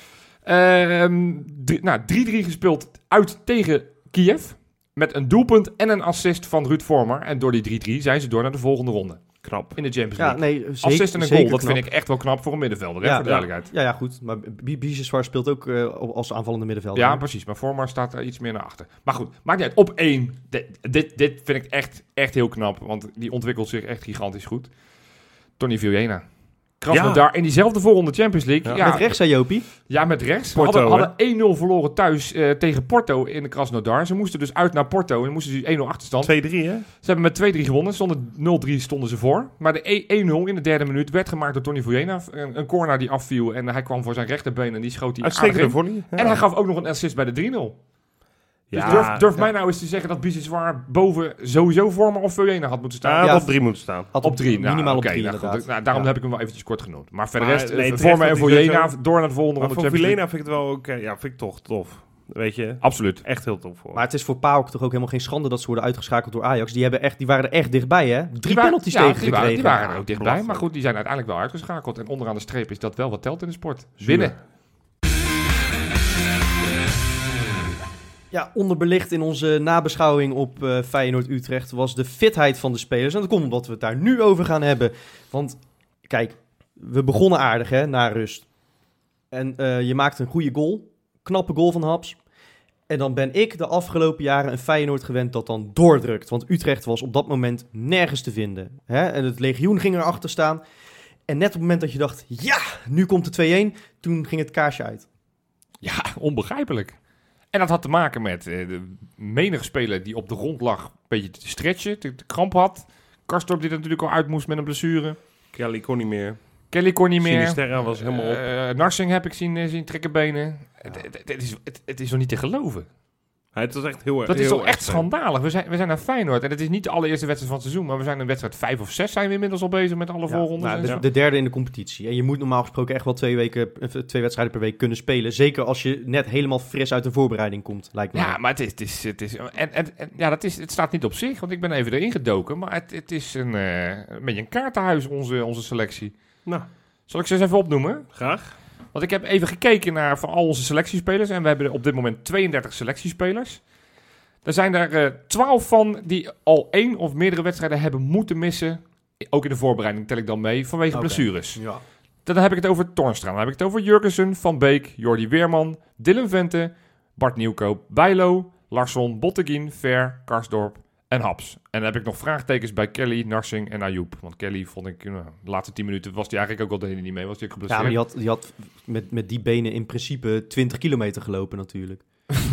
3-3 gespeeld uit tegen Kiev. Met een doelpunt en een assist van Ruud Vormer. En door die 3-3 zijn ze door naar de volgende ronde. Knap. In de Champions Ja, League. nee, zeker, Assist en een zeker goal, dat knap. vind ik echt wel knap voor een middenvelder, hè, voor de duidelijkheid. Ja, goed. Maar Biseswar speelt ook als aanvallende middenvelder. Ja, precies. Maar Vormer staat er iets meer naar achter. Maar goed, maakt niet uit. Op 1. Dit vind ik echt heel knap. Want die ontwikkelt zich echt gigantisch goed. Tony Villena. Krasnodar in diezelfde voorronde Champions League. Ja. Met rechts, zei Jopie. Ja, met rechts. Porto, hadden 1-0 verloren thuis tegen Porto in de Krasnodar. Ze moesten dus uit naar Porto en moesten ze 1-0 achterstand. 2-3, hè? Ze hebben met 2-3 gewonnen. 0-3 stonden ze voor. Maar de 1-0 in de derde minuut werd gemaakt door Tony Villena. Een corner die afviel en hij kwam voor zijn rechterbeen en die schoot hij aardig Uitstekende in. volley. Ja. En hij gaf ook nog een assist bij de 3-0. Dus durf mij nou eens te zeggen dat Biseswar boven sowieso Vormer of Villena had moeten staan. Ja, op 3 moet staan. Had Op 3. Minimaal op 3 Nou, inderdaad. goed, daarom Ja. heb ik hem wel eventjes kort genoemd. Maar verder Maar rest, nee, terecht Vormer en dat hij Villena zo- door naar de volgende Maar ronde voor Champions Villena vind ik het wel ook... ja, vind ik toch tof. Weet je? Absoluut. Echt heel tof voor. Maar het is voor PAOK toch ook helemaal geen schande dat ze worden uitgeschakeld door Ajax. Die waren er echt dichtbij, hè? 3 penalties tegengekregen. Die waren er ook dichtbij. belachelijk. Maar goed, die zijn uiteindelijk wel uitgeschakeld. En onderaan de streep is dat wel wat telt in de sport. Winnen. Ja, onderbelicht in onze nabeschouwing op Feyenoord-Utrecht was de fitheid van de spelers. En dat komt omdat we het daar nu over gaan hebben. Want, kijk, we begonnen aardig, hè, na rust. En je maakt een goede goal. Knappe goal van Haps. En dan ben ik de afgelopen jaren een Feyenoord gewend dat dan doordrukt. Want Utrecht was op dat moment nergens te vinden. Hè? En het legioen ging erachter staan. En net op het moment dat je dacht, ja, nu komt de 2-1, toen ging het kaarsje uit. Ja, onbegrijpelijk. En dat had te maken met de menige speler die op de grond lag, een beetje te stretchen, te kramp had. Karstorp die er natuurlijk al uit moest met een blessure. Kelly kon niet meer. Kelly kon niet meer. Sinisterra was helemaal op. Narsing heb ik zien trekken benen. Ja. Het is nog niet te geloven. Ja, het was echt heel erg. Dat is heel toch echt erg. schandalig. We zijn naar Feyenoord. En het is niet de allereerste wedstrijd van het seizoen. Maar we zijn in wedstrijd 5 of 6 zijn we inmiddels al bezig met alle voorrondes. Nou, en zo. de derde in de competitie. En je moet normaal gesproken echt wel 2 wedstrijden per week kunnen spelen. Zeker als je net helemaal fris uit de voorbereiding komt, lijkt me. Ja, maar het staat niet op zich. Want ik ben even erin gedoken. Maar het is een beetje een kaartenhuis, onze selectie. Nou, Zal ik ze eens even opnoemen? graag. Want ik heb even gekeken naar van al onze selectiespelers. En we hebben op dit moment 32 selectiespelers. Er zijn er 12 van die al 1 of meerdere wedstrijden hebben moeten missen. Ook in de voorbereiding tel ik dan mee, vanwege Oké. blessures. Ja. Dan heb ik het over Toornstra. Dan heb ik het over Jurgensen, Van Beek, Jordi Weerman, Dylan Vente, Bart Nieuwkoop, Bijlo, Larsson, Botteguin, Ver, Karsdorp en Haps. En dan heb ik nog vraagtekens bij Kelly, Narsing en Ayoub. Want Kelly vond ik, de laatste 10 minuten was hij eigenlijk ook al niet mee. Was hij ook geblesseerd. Ja, maar die had met die benen in principe 20 kilometer gelopen natuurlijk.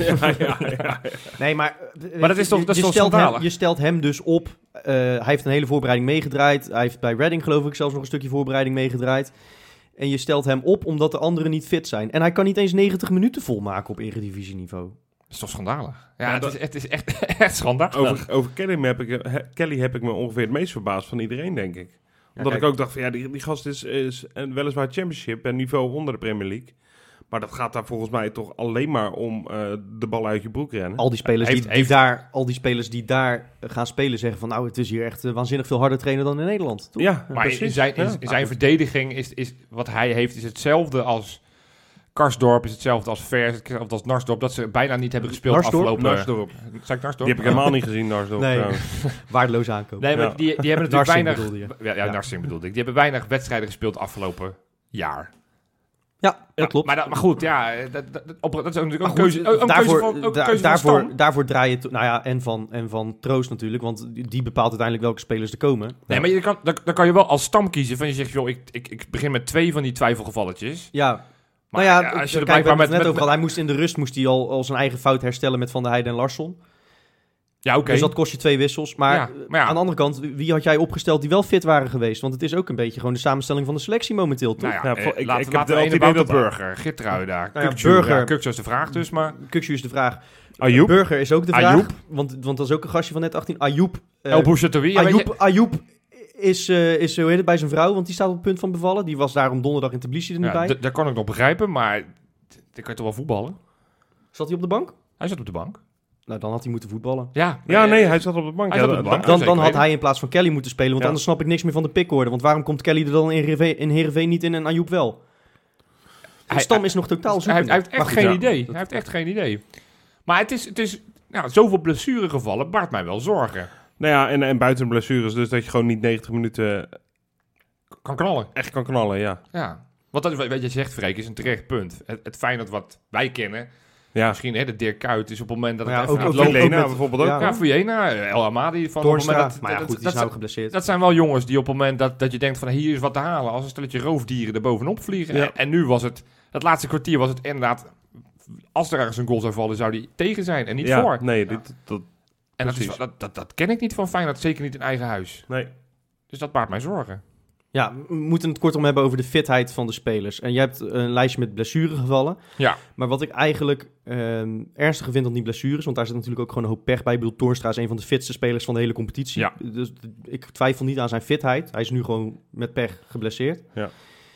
ja. Nee, maar dat is toch schandalig? Je stelt hem dus op. Hij heeft een hele voorbereiding meegedraaid. Hij heeft bij Reading geloof ik zelfs nog een stukje voorbereiding meegedraaid. En je stelt hem op omdat de anderen niet fit zijn. En hij kan niet eens 90 minuten volmaken op eredivisieniveau. Dat is toch schandalig? Ja, Ja, het is echt schandalig. Over Kelly heb ik me ongeveer het meest verbaasd van iedereen, denk ik. Omdat kijk. ik ook dacht van, die gast is weliswaar Championship en niveau onder de Premier League. Maar dat gaat daar volgens mij toch alleen maar om de bal uit je broek rennen. Al die spelers, Heeft- die spelers die daar gaan spelen zeggen van... nou, het is hier echt waanzinnig veel harder trainen dan in Nederland. Toch? Ja, Maar precies. in zijn verdediging is wat hij heeft is hetzelfde als Karsdorp, is hetzelfde als Vers, hetzelfde als Narsdorp. Dat ze bijna niet hebben gespeeld Narsdorp? Narsdorp. Zei ik Narsdorp? Die heb ik helemaal niet gezien, Narsdorp. Nee. trouwens. Waardeloos aankoop. Nee, maar Ja. die hebben natuurlijk Narsing weinig... bedoelde je. Ja, Ja. Narsing bedoelde ik. Die hebben weinig wedstrijden gespeeld afgelopen jaar. Ja, dat klopt. Maar goed, ja, dat is natuurlijk ook Maar een goed, keuze, ook een keuze van, ook een keuze van Stam. daarvoor draai je... Nou ja, en van Troost natuurlijk. Want die bepaalt uiteindelijk welke spelers er komen. Nee, maar dan kan je wel als Stam kiezen. Van je zegt, joh, ik begin met 2 van die twijfelgevalletjes. Ja, Maar nou ja, als je er kijk, we blijkbaar hebben het net met... over gehad. Hij moest in de rust al zijn eigen fout herstellen met Van der Heijden en Larsson. Ja, oké. Dus dat kost je 2 wissels. Maar, Ja, maar ja. aan de andere kant, wie had jij opgesteld die wel fit waren geweest? Want het is ook een beetje gewoon de samenstelling van de selectie momenteel, toch? Nou ja, Ja, ik laten heb we wel een het idee Bouter dat- Burger, Geertruida, Nou ja, Kukçu. Burger. Ja, Kukçu is de vraag dus, maar... Kukçu is de vraag. Ayoub? Burger is ook de vraag. Ayoub. Want dat is ook een gastje van net 18. Ayoub. El Bouchatoui. Ja, weet je- Ayoub is hoe heet het, bij zijn vrouw, want die staat op het punt van bevallen. Die was daarom donderdag in Tbilisi er niet ja, bij. dat kan ik nog begrijpen, maar dan kan je toch wel voetballen? Zat hij op de bank? Hij zat op de bank. Nou, dan had hij moeten voetballen. Ja, Ja, nee, hij zat op de bank. Hij zat op de bank. Dan zeker had weten. hij in plaats van Kelly moeten spelen, want Ja. anders snap ik niks meer van de pickorde. Want waarom komt Kelly er dan in Heerenveen niet in en Ayoub wel? Stam is nog totaal hij zoekende. heeft echt Maar goed, geen ja. idee. Hij heeft echt geen idee. Maar het is zoveel blessuregevallen baart mij wel zorgen. Nou ja, en buiten de blessures, dus dat je gewoon niet 90 minuten Kan knallen. echt kan knallen, ja. Ja. Want dat is wat je zegt, Freek, is een terecht punt. Het Feyenoord wat wij kennen, Ja, misschien de Dirk Kuyt, is op het moment dat het Ja, even ook gaat met- lopen. Lena met- bijvoorbeeld ook. ja. Ja, Vujena, El Amadi. Van op het moment Toornstra. Maar ja, goed, die is nou geblesseerd. dat zijn wel jongens die op het moment dat je denkt van hier is wat te halen, als een stelletje roofdieren er bovenop vliegen. Ja. En nu was het laatste kwartier was het inderdaad, als er ergens een goal zou vallen, zou die tegen zijn en niet Ja, voor. nee, En dat, is, precies. dat ken ik niet van Feyenoord, zeker niet in eigen huis. nee. Dus dat baart mij zorgen. Ja, we moeten het kortom hebben over de fitheid van de spelers. En jij hebt een lijstje met blessuregevallen. Ja. Maar wat ik eigenlijk ernstiger vind dan die blessures, want daar zit natuurlijk ook gewoon een hoop pech bij. Ik bedoel, Toornstra is een van de fitste spelers van de hele competitie. Ja. Dus ik twijfel niet aan zijn fitheid. Hij is nu gewoon met pech geblesseerd. Ja.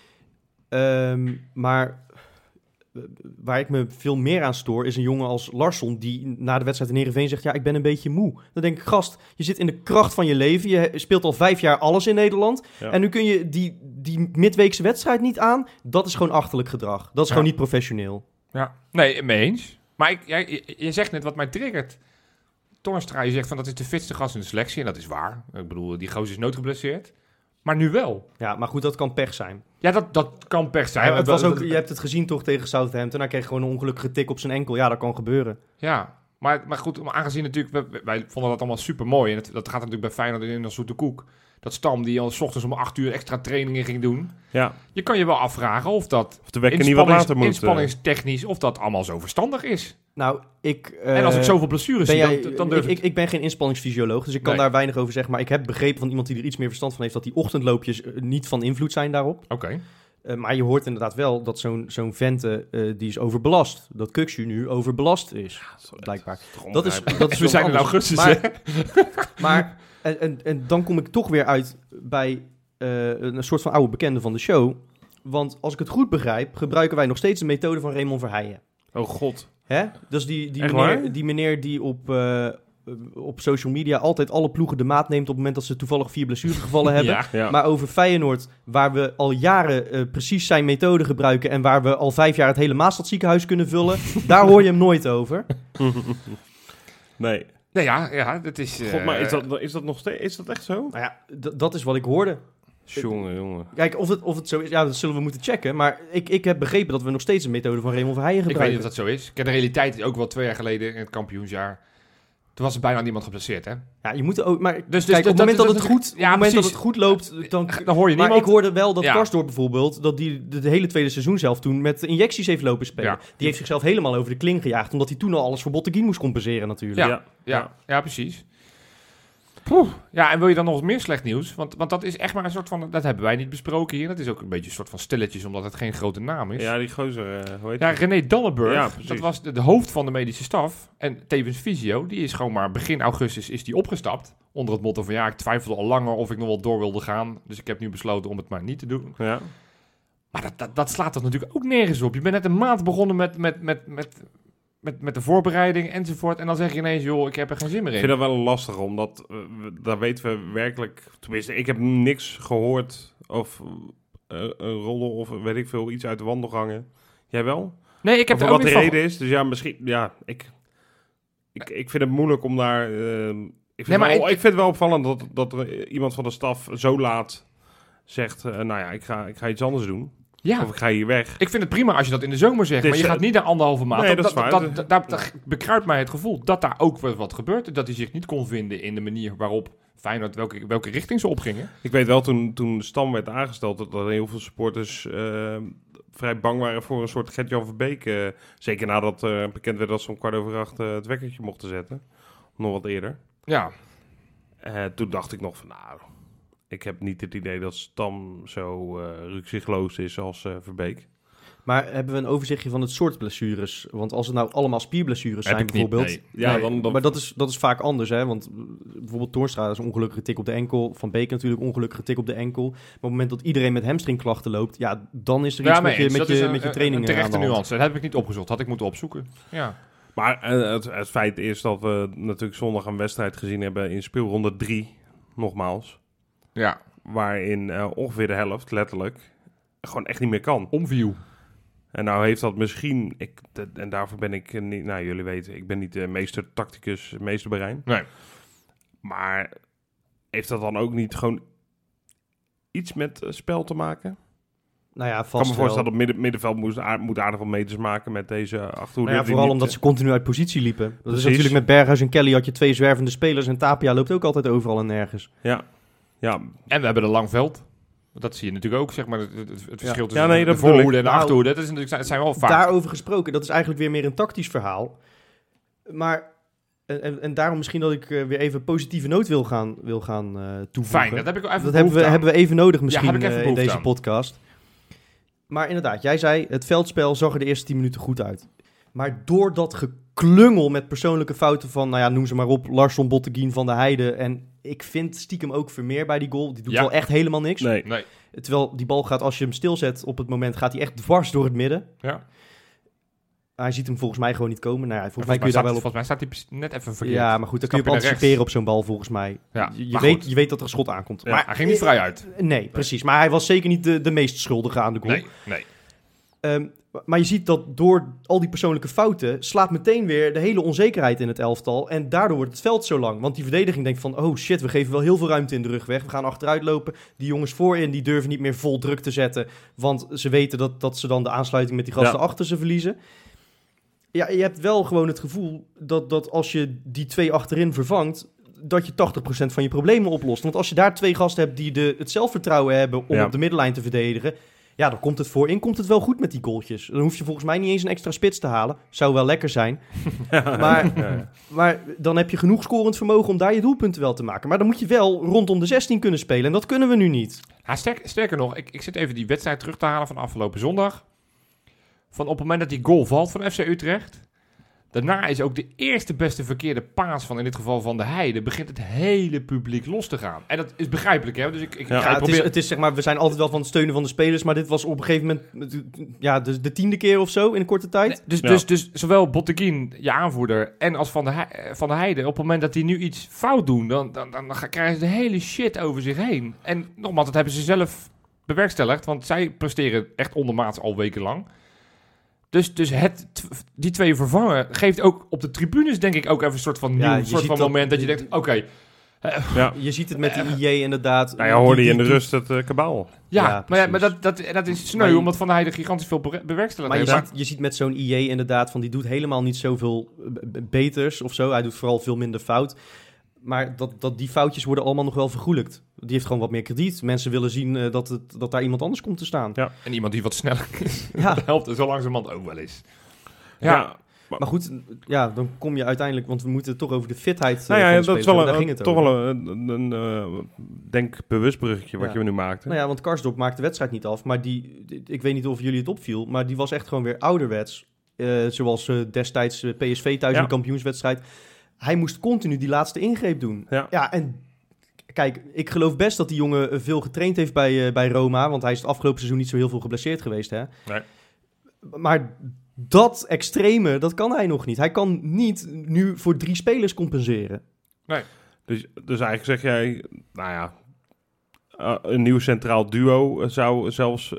Maar waar ik me veel meer aan stoor, is een jongen als Larsson die na de wedstrijd in Heerenveen zegt, ja, ik ben een beetje moe. Dan denk ik, gast, je zit in de kracht van je leven. Je speelt al 5 jaar alles in Nederland. Ja. En nu kun je die midweekse wedstrijd niet aan. Dat is gewoon achterlijk gedrag. Dat is gewoon niet professioneel. Ja. Nee, mee eens. Maar je zegt net wat mij triggert. Toornstra, je zegt van dat is de fitste gast in de selectie. En dat is waar. Ik bedoel, die gozer is nooit geblesseerd. Maar nu wel. Ja, maar goed, dat kan pech zijn. Ja, dat kan pech zijn. Het was ook, je hebt het gezien toch tegen Southampton. Hij kreeg gewoon een ongelukkige tik op zijn enkel. Ja, dat kan gebeuren. Ja, maar goed, maar aangezien natuurlijk... Wij vonden dat allemaal super mooi. En dat gaat natuurlijk bij Feyenoord in als zoete koek. Dat Stam die al 's ochtends om 8 uur extra trainingen ging doen. Ja, Je kan je wel afvragen of dat of de wekker niet wat later moet. inspanningstechnisch, of dat allemaal zo verstandig is. Nou, En als ik zoveel blessures zie, dan durf ik... Ik ben geen inspanningsfysioloog, dus ik kan Nee. daar weinig over zeggen. Maar ik heb begrepen van iemand die er iets meer verstand van heeft, dat die ochtendloopjes niet van invloed zijn daarop. Oké. Maar je hoort inderdaad wel dat zo'n vente, die is overbelast. Dat Kukçu nu overbelast is, blijkbaar. Dat is We wel zijn in anders. augustus, Maar- hè? Maar, en dan kom ik toch weer uit bij een soort van oude bekende van de show. Want als ik het goed begrijp, gebruiken wij nog steeds de methode van Raymond Verheijen. Oh god. Hè? Dus Echt waar? die meneer die op social media altijd alle ploegen de maat neemt op het moment dat ze toevallig 4 blessuregevallen hebben. Ja. Ja. Maar over Feyenoord, waar we al jaren precies zijn methode gebruiken en waar we al 5 jaar het hele Maastadziekenhuis kunnen vullen, daar hoor je hem nooit over. Nee. Nee, ja, dat is... God, maar is dat nog steeds? Is dat echt zo? Nou ja, dat is wat ik hoorde. Jongen. Kijk, of het zo is, ja, dat zullen we moeten checken. Maar ik heb begrepen dat we nog steeds een methode van Raymond Verheijen Ik weet niet gebruiken. of dat zo is. Ik ken de realiteit ook wel 2 jaar geleden in het kampioensjaar. Toen was er bijna niemand geblesseerd, hè? Ja, je moet ook... Maar Dus kijk, op het moment dat het natuurlijk- goed, ja, op het moment dat precies. het goed loopt, dan... Dan hoor je Maar niemand. ik hoorde wel dat Ja. Karsdorp bijvoorbeeld, dat die de hele tweede seizoen zelf toen met injecties heeft lopen spelen. Ja. Die heeft zichzelf helemaal over de kling gejaagd, omdat hij toen al alles voor Botteguin moest compenseren natuurlijk. Ja, precies. Poeh. Ja, en wil je dan nog eens meer slecht nieuws? Want dat is echt maar een soort van... Dat hebben wij niet besproken hier. Dat is ook een beetje een soort van stilletjes, omdat het geen grote naam is. Ja, die gozer, hoe heet Ja, die? René Dannenburg, Ja, precies. dat was de hoofd van de medische staf en tevens fysio. Die is gewoon maar begin augustus is die opgestapt. Onder het motto van ik twijfelde al langer of ik nog wel door wilde gaan. Dus ik heb nu besloten om het maar niet te doen. Ja. Maar dat slaat toch natuurlijk ook nergens op. Je bent net een maand begonnen met de voorbereiding enzovoort. En dan zeg je ineens, joh, ik heb er geen zin meer Ik in. vind dat wel lastig, omdat daar weten we werkelijk... Tenminste, ik heb niks gehoord of een roddel of weet ik veel, iets uit de wandelgangen. Jij wel? Nee, ik heb Of er ook wat de niet van... reden is. Dus ja, misschien... Ja, ik vind het moeilijk om daar... ik vind het wel opvallend dat er iemand van de staf zo laat zegt... ik ga iets anders doen. Ja, Of ik ga hier weg. ik vind het prima als je dat in de zomer zegt, Dus, maar je gaat niet naar 1,5 maand. nee, dat is waar. Daar bekruipt mij het gevoel dat daar ook wat gebeurt. Dat hij zich niet kon vinden in de manier waarop Feyenoord, welke richting ze opgingen. Ik weet wel, toen de Stam werd aangesteld... dat er heel veel supporters vrij bang waren voor een soort Gert-Jan Verbeek. Zeker nadat bekend werd dat ze om 7:15 het wekkertje mochten zetten. Nog wat eerder. Ja, Toen dacht ik nog van, ik heb niet het idee dat Stam zo rukzichtloos is als Verbeek. Maar hebben we een overzichtje van het soort blessures? Want als het nou allemaal spierblessures Heb zijn ik niet, bijvoorbeeld... nee. Ja, Nee, dan maar dat is vaak anders, hè? Want bijvoorbeeld Toornstra is een ongelukkige tik op de enkel. Van Beek natuurlijk ongelukkige tik op de enkel. Maar op het moment dat iedereen met hamstringklachten loopt... Ja, dan is er iets met je training een terechte aan de hand. nuance. Dat heb ik niet opgezocht. Had ik moeten opzoeken. Ja. Maar het feit is dat we natuurlijk zondag een wedstrijd gezien hebben in speelronde 3, nogmaals. Ja, Waarin ongeveer de helft, letterlijk, gewoon echt niet meer kan. omviel. En nou heeft dat misschien, en daarvoor ben ik niet, jullie weten, ik ben niet de meester tacticus, meester brein. Nee. Maar heeft dat dan ook niet gewoon iets met spel te maken? Nou ja, Ik kan me vast voorstellen wel. dat middenveld moet aardig wat meters maken met deze achterhoede. Nou ja, die vooral niet, omdat ze continu uit positie liepen. Dat Precies. is natuurlijk met Berghuis en Kelly had je 2 zwervende spelers... en Tapia loopt ook altijd overal en nergens. Ja, En we hebben een lang veld. Dat zie je natuurlijk ook, zeg maar, het verschil tussen Ja, nee, de dat bedoel voorhoede ik. en de Nou, achterhoede. Dat is natuurlijk, het zijn wel vaak... Daarover gesproken, dat is eigenlijk weer meer een tactisch verhaal. Maar, en daarom misschien dat ik weer even een positieve noot wil gaan toevoegen. Fijn, dat heb ik wel even Dat behoefte aan. hebben we even nodig misschien heb ik even in behoefte deze aan. podcast. Maar inderdaad, jij zei, het veldspel zag er de eerste 10 minuten goed uit. Maar door dat geklungel met persoonlijke fouten van, noem ze maar op, Larsson, Botteguin, Van der Heijden. En ik vind stiekem ook Vermeer bij die goal. Die doet Ja. wel echt helemaal niks. nee. Nee, Terwijl die bal gaat, als je hem stilzet op het moment, gaat hij echt dwars door het midden. ja. Hij ziet hem volgens mij gewoon niet komen. Nou ja, volgens mij kun je daar wel op... Volgens mij staat hij net even verkeerd. Ja, maar goed, dan kun je op Stapje naar anticiperen op zo'n bal volgens mij. Ja, Je maar weet, goed. je weet dat er een schot aankomt. Ja, Maar hij ging niet vrij uit. Nee, precies. Maar hij was zeker niet de meest schuldige aan de goal. Nee. Maar je ziet dat door al die persoonlijke fouten slaat meteen weer de hele onzekerheid in het elftal. En daardoor wordt het veld zo lang. Want die verdediging denkt van, oh shit, we geven wel heel veel ruimte in de rug weg. We gaan achteruit lopen. Die jongens voorin, die durven niet meer vol druk te zetten. Want ze weten dat ze dan de aansluiting met die gasten achter ze verliezen. Ja, je hebt wel gewoon het gevoel dat als je die 2 achterin vervangt, dat je 80% van je problemen oplost. Want als je daar 2 gasten hebt die het zelfvertrouwen hebben om op de middenlijn te verdedigen, ja, dan komt het voorin wel goed met die goaltjes. Dan hoef je volgens mij niet eens een extra spits te halen. Zou wel lekker zijn. Maar dan heb je genoeg scorend vermogen om daar je doelpunten wel te maken. Maar dan moet je wel rondom de 16 kunnen spelen. En dat kunnen we nu niet. Ja, sterker nog, ik zit even die wedstrijd terug te halen van afgelopen zondag. Van op het moment dat die goal valt van FC Utrecht, daarna is ook de eerste beste verkeerde paas van in dit geval Van der Heijden, begint het hele publiek los te gaan. En dat is begrijpelijk, hè? Dus ik ga proberen... Het is zeg maar, we zijn altijd wel van het steunen van de spelers, maar dit was op een gegeven moment de 10e keer of zo in een korte tijd. Dus zowel Botteguin, je aanvoerder, en als Van der Heijden, op het moment dat die nu iets fout doen, dan krijgen ze de hele shit over zich heen. En nogmaals, dat hebben ze zelf bewerkstelligd, want zij presteren echt ondermaats al wekenlang. Dus die 2 vervangen geeft ook op de tribunes denk ik ook even een soort van nieuw soort van moment dat je denkt, oké, Ja. Je ziet het met die IJ inderdaad. Nou ja, hoorde je in de Die- rust het kabaal. Ja, maar precies. dat is sneu, Maar je- omdat Van der Heijden gigantisch veel bewerkstelligd Maar heeft. je ziet met zo'n IJ inderdaad van die doet helemaal niet zoveel beters of zo. Hij doet vooral veel minder fout. Maar die foutjes worden allemaal nog wel vergoelijkt. Die heeft gewoon wat meer krediet. Mensen willen zien dat daar iemand anders komt te staan. Ja. En iemand die wat sneller is, Ja. dat helpt er zo langzamerhand ook wel eens. Ja. Maar goed, ja, dan kom je uiteindelijk... Want we moeten het toch over de fitheid Nou ja, van de dat is spelers wel hebben. Daar ging het toch over. wel een denk bewust bruggetje wat Ja. je nu maakte. Nou ja, want Karsdorp maakte de wedstrijd niet af. Maar ik weet niet of jullie het opviel, maar die was echt gewoon weer ouderwets. Zoals destijds PSV thuis in de kampioenswedstrijd. Hij moest continu die laatste ingreep doen. Ja. En kijk, ik geloof best dat die jongen veel getraind heeft bij Roma. Want hij is het afgelopen seizoen niet zo heel veel geblesseerd geweest. Hè? Nee. Maar dat extreme, dat kan hij nog niet. Hij kan niet nu voor 3 spelers compenseren. Dus eigenlijk zeg jij, nou ja, een nieuw centraal duo zou zelfs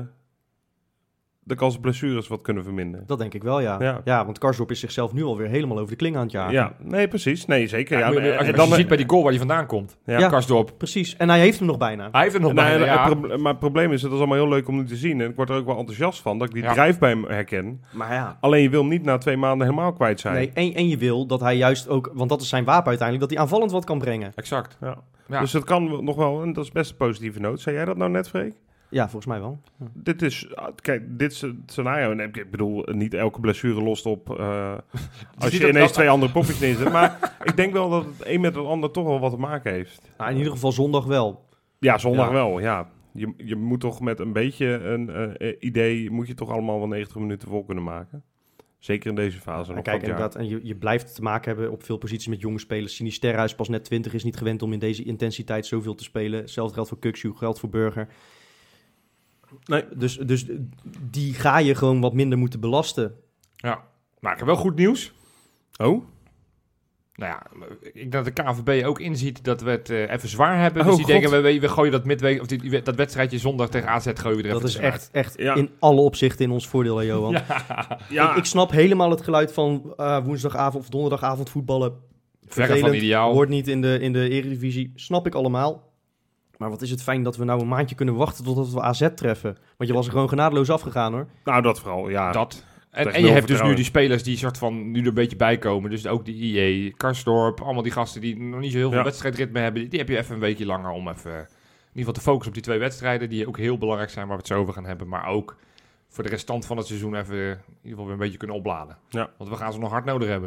de kans op blessures wat kunnen verminderen. Dat denk ik wel, ja. Ja. Want Karsdorp is zichzelf nu alweer helemaal over de kling aan het jagen. Ja, nee, precies. Nee, zeker. Ja, Als je ziet bij die goal waar hij vandaan komt, Ja. Karsdorp. Precies. En hij heeft hem nog bijna. Hij heeft het nog Nee, bijna, ja. maar het probleem is, het is allemaal heel leuk om nu te zien. En ik word er ook wel enthousiast van, dat ik die Ja. drijf bij hem herken. Maar ja. Alleen je wil hem niet na 2 maanden helemaal kwijt zijn. Nee, en je wil dat hij juist ook, want dat is zijn wapen uiteindelijk, dat hij aanvallend wat kan brengen. Exact. Ja. Ja. Dus dat kan nog wel, en dat is best een positieve noot. Zei jij dat nou net, Freek? Ja, volgens mij wel. Ja. Dit is, kijk, dit scenario, en ik bedoel, niet elke blessure lost op als ziet je dat- ineens 2 andere popjes neerzet. Maar ik denk wel dat het een met het ander toch wel wat te maken heeft. Nou, in ieder geval zondag wel. Ja, zondag Ja. wel, ja. Je moet toch met een beetje een idee, moet je toch allemaal wel 90 minuten vol kunnen maken. Zeker in deze fase En nog kijk, van het jaar. inderdaad, en je blijft te maken hebben op veel posities met jonge spelers. Sinisterra is pas net 20, is niet gewend om in deze intensiteit zoveel te spelen. Hetzelfde geldt voor Kukçu, geldt voor Burger. Nee. Dus die ga je gewoon wat minder moeten belasten. Ja. Maar ik heb wel goed nieuws. Oh? Nou ja, ik denk dat de KNVB ook inziet dat we het even zwaar hebben. Oh, Dus die God. denken, we gooien dat midweek, of dat wedstrijdje zondag tegen AZ gooien we er Dat even is tussenuit. echt Ja. in alle opzichten in ons voordeel, hè, Johan. Ja, Ik snap helemaal het geluid van woensdagavond of donderdagavond voetballen. Verre van Vervelend, ideaal. hoort niet in de Eredivisie. Snap ik allemaal. Maar wat is het fijn dat we nou een maandje kunnen wachten totdat we AZ treffen. Want je was er gewoon genadeloos afgegaan, hoor. nou dat vooral, ja. Dat. Tegen En je nul hebt dus nu vertrouwen. die spelers die soort van nu er een beetje bij komen. Dus ook die IE, Karsdorp, allemaal die gasten die nog niet zo heel veel Ja. wedstrijdritme hebben. Die heb je even een weekje langer om even in ieder geval te focussen op die 2 wedstrijden. Die ook heel belangrijk zijn, waar we het zo over gaan hebben. Maar ook voor de restant van het seizoen even in ieder geval weer een beetje kunnen opladen. Ja. Want we gaan ze nog hard nodig hebben.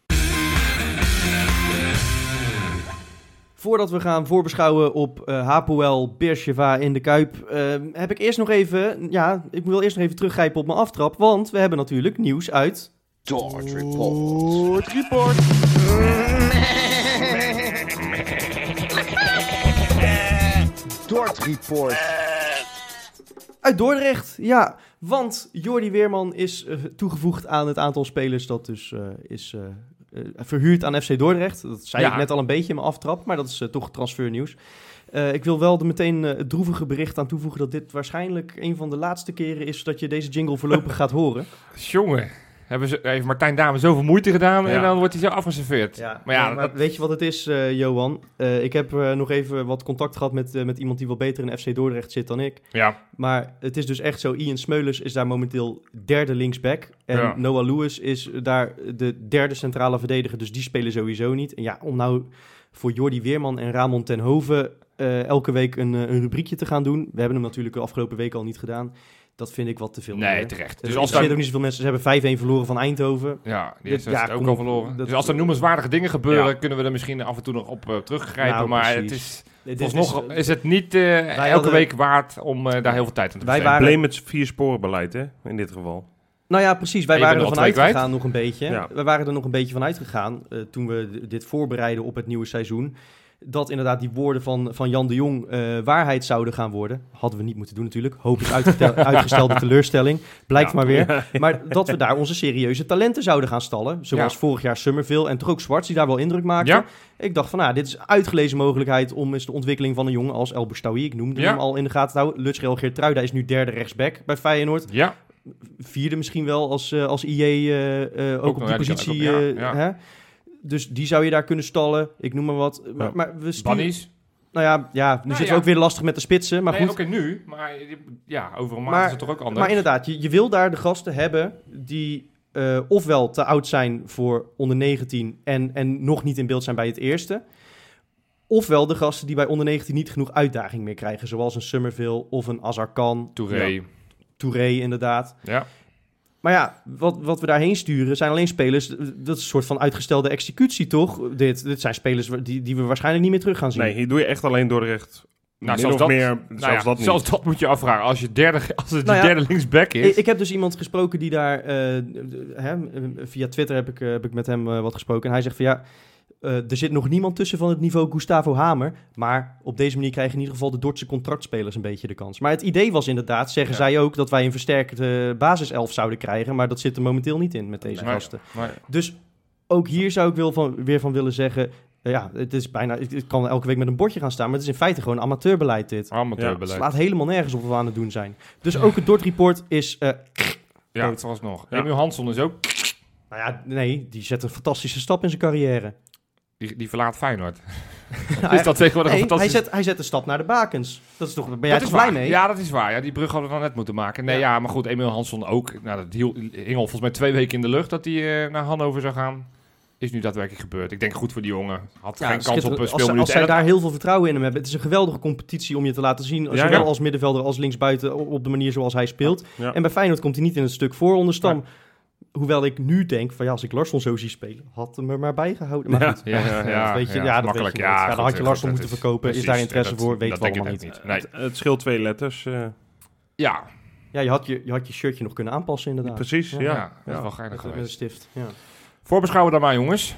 Voordat we gaan voorbeschouwen op Hapoel Beersheva in de Kuip, heb ik eerst nog even, ik wil eerst nog even teruggrijpen op mijn aftrap, want we hebben natuurlijk nieuws uit... Dort Report. Dort Report. Uit Dordrecht, ja. Want Jordi Weerman is toegevoegd aan het aantal spelers dat dus is verhuurd aan FC Dordrecht. Dat zei Ja. ik net al een beetje in mijn aftrap, maar dat is toch transfernieuws. Ik wil wel er meteen het droevige bericht aan toevoegen dat dit waarschijnlijk een van de laatste keren is dat je deze jingle voorlopig gaat horen. Jongen, heeft Martijn Dame zoveel moeite gedaan en Ja. dan wordt hij zo afgeserveerd. Maar ja, maar weet je wat het is, Johan? Ik heb nog even wat contact gehad met iemand die wel beter in FC Dordrecht zit dan ik. ja. Maar het is dus echt zo, Ian Smeulers is daar momenteel derde linksback. En Ja. Noah Lewis is daar de derde centrale verdediger, dus die spelen sowieso niet. En ja, om nou voor Jordi Weerman en Ramon ten Hoven elke week een rubriekje te gaan doen. We hebben hem natuurlijk de afgelopen week al niet gedaan. Dat vind ik wat te veel. Nee, terecht. Dus Dus er als zitten daar... ook niet zoveel mensen. Ze hebben 5-1 verloren van Eindhoven. Ja, die heeft Ja, het ook kom al op, verloren. dat- Dus als er noemenswaardige dingen gebeuren, Ja. kunnen we er misschien af en toe nog op teruggrijpen. Nou, maar precies. het is, Dit volgens is- is het niet elke hadden- week waard om daar heel veel tijd aan te Wij besteden. waren- Blame het 4-sporenbeleid, hè, in dit geval. Nou ja, precies. Wij En je waren er bent van al 2 uitgegaan nog een beetje. Ja. We waren er nog een beetje van uitgegaan toen we dit voorbereiden op het nieuwe seizoen. Dat inderdaad die woorden van Jan de Jong waarheid zouden gaan worden. Hadden we niet moeten doen natuurlijk. Hoop is uitgestelde teleurstelling. Blijkt Ja. maar weer. Ja. Maar dat we daar onze serieuze talenten zouden gaan stallen. Zoals Ja. vorig jaar Summerville en toch ook Zwarts die daar wel indruk maakte. Ja. Ik dacht van dit is een uitgelezen mogelijkheid om eens de ontwikkeling van een jongen als El Boustaoui, ik noemde Ja. hem al, in de gaten te houden. Lutschrel Geertruida is nu derde rechtsback bij Feyenoord. Ja, Vierde misschien wel als IE ook op nog, die ja, die kan positie. ook, ja. Hè? Dus die zou je daar kunnen stallen. Ik noem maar wat. Maar we sturen... Bunnies. Nou ja, nu zitten we ook weer lastig met de spitsen. Maar Nee, goed. oké, nu. Maar ja, over een maand is het toch ook anders. Maar inderdaad, je wil daar de gasten hebben die ofwel te oud zijn voor onder 19 en nog niet in beeld zijn bij het eerste. Ofwel de gasten die bij onder 19 niet genoeg uitdaging meer krijgen. Zoals een Summerville of een Azarkan. Touré. Ja, Touré inderdaad. Ja. Maar ja, wat we daarheen sturen zijn alleen spelers. Dat is een soort van uitgestelde executie, toch? Dit zijn spelers die we waarschijnlijk niet meer terug gaan zien. Nee, hier doe je echt alleen Dordrecht. Nou, Min of zelfs meer, dat dat niet. Zelfs dat moet je afvragen. Als het Nou ja, derde linksback is. Ik heb dus iemand gesproken die daar... via Twitter heb ik met hem wat gesproken. En hij zegt van ja... er zit nog niemand tussen van het niveau Gustavo Hamer. Maar op deze manier krijgen in ieder geval de Dordtse contractspelers een beetje de kans. Maar het idee was inderdaad, zeggen zij ook, dat wij een versterkte basiself zouden krijgen. Maar dat zit er momenteel niet in met deze gasten. Maar Dus ook hier zou ik weer van willen zeggen... het is bijna... Het kan elke week met een bordje gaan staan. Maar het is in feite gewoon amateurbeleid dit. Het amateurbeleid. slaat helemaal nergens op wat we aan het doen zijn. Dus ook het Dort Report is... Ja, het was nog. Ja. Emiel Hansson is ook... nou ja, nee, die zet een fantastische stap in zijn carrière. Die verlaat Feyenoord. Nou, Is dat tegenwoordig nee, een fantastisch... hij zet een stap naar de bakens. Dat is toch, ben jij Dat toch is blij waar. mee? Ja, dat is waar. Ja, die brug hadden we dan net moeten maken. Nee, ja, maar goed, Emiel Hansson ook. Nou, dat hing al volgens mij 2 weken in de lucht dat hij naar Hannover zou gaan. Is nu daadwerkelijk gebeurd. Ik denk goed voor die jongen. Had Ja, geen kans op schitterend. Als speelminuten. zij En daar heel veel vertrouwen in hem hebben. Het is een geweldige competitie om je te laten zien. Ja, Zowel ja. als middenvelder als linksbuiten op de manier zoals hij speelt. Ja. En bij Feyenoord komt hij niet in het stuk voor onder Stam. Hoewel ik nu denk van ja, als ik Larsson zo zie spelen, had hem er maar bijgehouden. Maar goed, Ja, dat weet je, ja, ja, dat makkelijk. weet je nooit. Ja, dan goed, had je Larsson goed, moeten dat is- verkopen. precies, Is daar interesse dat- voor? Weten we dat denk allemaal ik niet. Nee. Het scheelt 2 letters. Ja, Ja, je had je shirtje nog kunnen aanpassen inderdaad. Precies, Ja. ja. ja, dat is wel Met geinig een geweest. stift. Ja. Voorbeschouwen dan maar, jongens.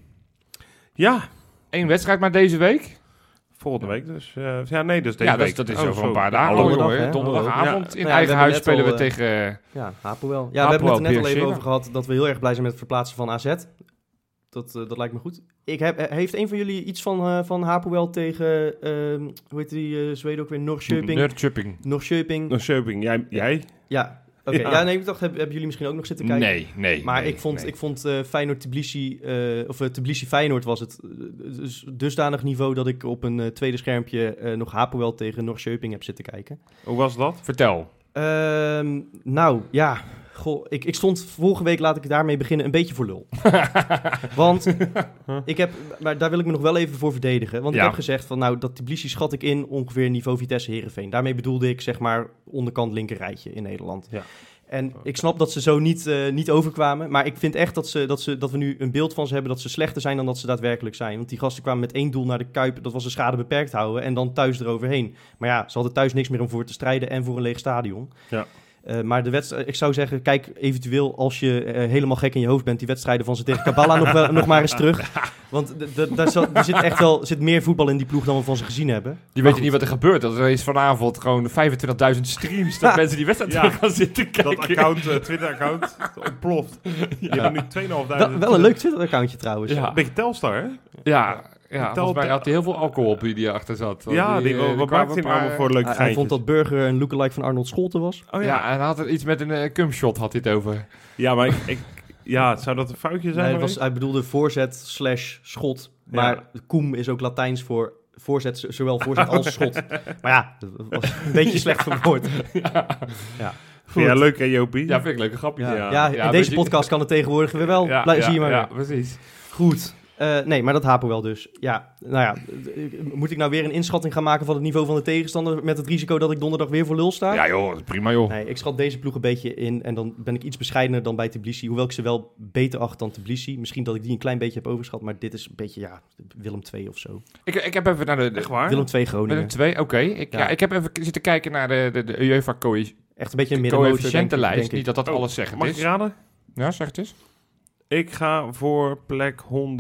Ja, 1 wedstrijd maar deze week. volgende week dus. Ja, nee, dus deze Ja, week. dat is Oh, over zo. een paar dagen. Donderdag, Hoor, hè? Donderdagavond Ja. in Nou ja, eigen we hebben huis net spelen we al, tegen... Ja, Hapoel. Ja, we hebben het er net al even over gehad dat we heel erg blij zijn met het verplaatsen van AZ. Dat lijkt me goed. Heeft een van jullie iets van Hapoel tegen, hoe heet die Zweden ook weer, Norrköping? Nerdchupping. Norrköping. Norrköping, jij? Ja, oké. Ja. Ja, nee, ik dacht, hebben jullie misschien ook nog zitten kijken? Nee. Maar nee, ik vond Feyenoord Tbilisi, Tbilisi Feyenoord was het dusdanig niveau dat ik op een tweede schermpje nog Hapoel tegen Norrköping heb zitten kijken. Hoe was dat? Vertel. Nou, ja. Goh, ik stond vorige week, laat ik daarmee beginnen, een beetje voor lul. Want maar daar wil ik me nog wel even voor verdedigen. Want Ja. ik heb gezegd van, nou, dat Tbilisi schat ik in ongeveer niveau Vitesse Heerenveen. Daarmee bedoelde ik, zeg maar, onderkant linker rijtje in Nederland. Ja. En ik snap dat ze zo niet overkwamen. Maar ik vind echt dat we nu een beeld van ze hebben dat ze slechter zijn dan dat ze daadwerkelijk zijn. Want die gasten kwamen met 1 doel naar de Kuip. Dat was de schade beperkt houden. En dan thuis eroverheen. Maar ja, ze hadden thuis niks meer om voor te strijden en voor een leeg stadion. Ja. Maar de wedstrijd, ik zou zeggen, kijk eventueel als je helemaal gek in je hoofd bent, die wedstrijden van ze tegen Kabbalah nog maar eens terug. Want er zit echt wel zit meer voetbal in die ploeg dan we van ze gezien hebben. Je weet niet wat er gebeurt. Er is vanavond gewoon 25.000 streams dat mensen die wedstrijd Ja. gaan zitten kijken. Dat account, Twitter-account, ontploft. Die hebben nu 2.500. Wel een leuk Twitter-accountje trouwens. Ja. Een beetje Telstar, hè? Ja, volgens mij had hij heel veel alcohol op die erachter zat. Want Ja, wat maakt hij nou allemaal voor leuke Hij geintjes? vond dat Burger een lookalike van Arnold Scholten was. Oh Ja, en hij had er iets met een cumshot had hij het over. Ja, maar ja, zou dat een foutje zijn? Nee, hij bedoelde voorzet/schot. Maar Koem is ook Latijns voor voorzet, zowel voorzet als schot. Maar ja, dat was een beetje slecht verwoord. Ja. Ja, leuk hè, Jopie? Ja, vind ik leuke grapjes. Ja, in deze podcast kan het tegenwoordig weer wel. Zie je maar ja, weer. precies. Goed. Nee, maar dat hapen wel dus. Ja, nou ja, moet ik nou weer een inschatting gaan maken van het niveau van de tegenstander met het risico dat ik donderdag weer voor lul sta? Ja joh, dat is prima joh. Nee, ik schat deze ploeg een beetje in en dan ben ik iets bescheidener dan bij Tbilisi. Hoewel ik ze wel beter acht dan Tbilisi. Misschien dat ik die een klein beetje heb overschat, maar dit is een beetje, ja, Willem II of zo. Ik heb even naar de Echt waar? Willem II Groningen. Willem 2, oké. Ik heb even zitten kijken naar de UEFA Echt een beetje een middenmotor, coëfficiëntenlijst. denk ik. Niet dat dat alles zeggend Mag ik is. raden? Ja, zeg het eens. Ik ga voor plek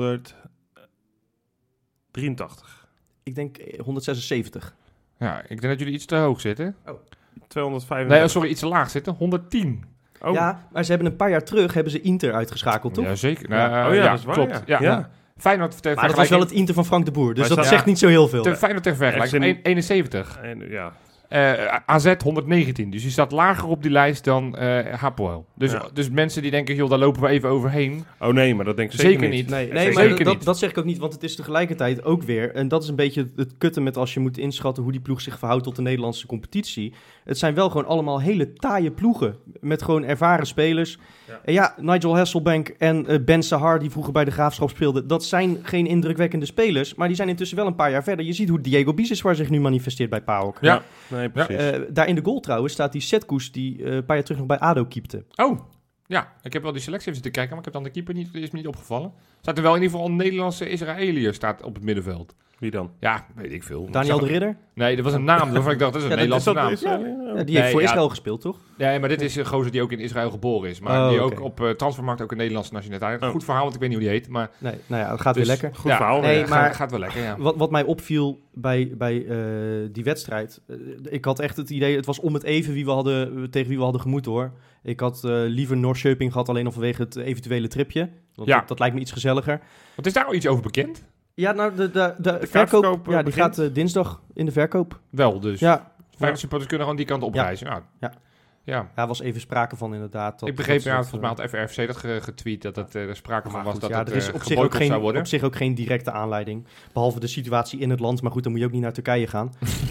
183. Ik denk 176. Ja, ik denk dat jullie iets te hoog zitten. 235. Nee, sorry, iets te laag zitten. 110. Oh. Ja, maar ze hebben een paar jaar terug hebben ze Inter uitgeschakeld, toch? Jazeker. Ja. Oh ja, dat is waar, Klopt. ja. Ja. Feyenoord ter Maar dat was wel het Inter van Frank de Boer, dus Maar dat staat- zegt niet zo heel veel. Feyenoord ter vergelijking. Echt 71. En, ja. AZ 119. Dus die staat lager op die lijst dan Hapoel. Dus mensen die denken, joh, daar lopen we even overheen. Oh nee, maar dat denk ik Zeker niet. Nee, Zeker maar niet. dat zeg ik ook niet, want het is tegelijkertijd ook weer... En dat is een beetje het kutten met als je moet inschatten hoe die ploeg zich verhoudt tot de Nederlandse competitie. Het zijn wel gewoon allemaal hele taaie ploegen. Met gewoon ervaren spelers. Ja. En ja, Nigel Hasselbank en Ben Sahar, die vroeger bij de Graafschap speelden... Dat zijn geen indrukwekkende spelers, maar die zijn intussen wel een paar jaar verder. Je ziet hoe Diego Biseswar zich nu manifesteert bij PAOK. Ja. Nee, precies. Daar in de goal trouwens staat die Setkoes die een paar jaar terug nog bij ADO keepte. Oh, ja. Ik heb wel die selectie even zitten kijken, maar ik heb dan de keeper niet, is me niet opgevallen. Staat er wel in ieder geval een Nederlandse Israëliër staat op het middenveld. Wie dan? Ja, weet ik veel. Daniel de Ridder? Nee, dat was een naam waarvan ik dacht, dat is een Nederlandse naam. Ja, die heeft voor Israël gespeeld, toch? Nee, maar dit is een gozer die ook in Israël geboren is. Maar die ook op Transfermarkt ook een Nederlandse nationaliteit. Goed verhaal, want ik weet niet hoe die heet. Maar Nee, nou ja, dat gaat weer lekker. Goed verhaal. Nee, weer. maar- gaat wel lekker, ja. Wat mij opviel bij die wedstrijd... ik had echt het idee, het was om het even tegen wie we hadden gemoeten, hoor. Ik had liever Norrköping gehad, alleen al vanwege het eventuele tripje. Want Ja. dat lijkt me iets gezelliger. Want is daar al iets over bekend? Ja, nou, de verkoop, kaartverkoop, ja, die begint. gaat dinsdag in de verkoop. Wel, dus. Ja, Feyenoord supporters kunnen gewoon die kant opreizen. Ja. Ja. Daar was even sprake van inderdaad. Ik begreep, volgens mij had FRFC dat getweet, dat er sprake van was goed, dat ja, het er is op zich, ook geboycott zou geen, worden. op zich ook geen directe aanleiding. Behalve de situatie in het land. Maar goed, dan moet je ook niet naar Turkije gaan.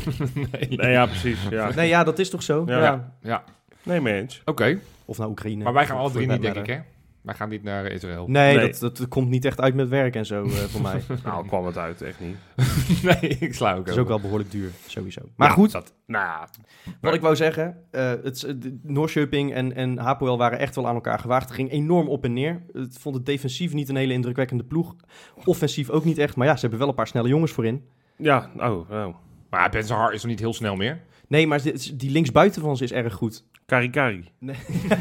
Nee, ja, precies. Ja. Nee, ja, dat is toch zo? Ja. Ja, Nee, mee eens. oké. Of naar Oekraïne. Maar wij gaan alle Voor drie het niet, denk ik, wedden. hè? Wij gaan niet naar Israël. Nee, Nee. Dat komt niet echt uit met werk en zo voor mij. Nou, kwam het uit, echt niet. Nee, ik sla ook Het is over. ook wel behoorlijk duur, sowieso. Maar Ja, goed, Nou ja, wat ik wou zeggen. Noorköping en Hapoel waren echt wel aan elkaar gewaagd. Het ging enorm op en neer. Ik vond het defensief niet een hele indrukwekkende ploeg. Offensief ook niet echt. Maar ja, ze hebben wel een paar snelle jongens voorin. ja, oh. Maar Ben Sahar is nog niet heel snel meer. Nee, maar die linksbuiten van ze is erg goed. Kari. Nee.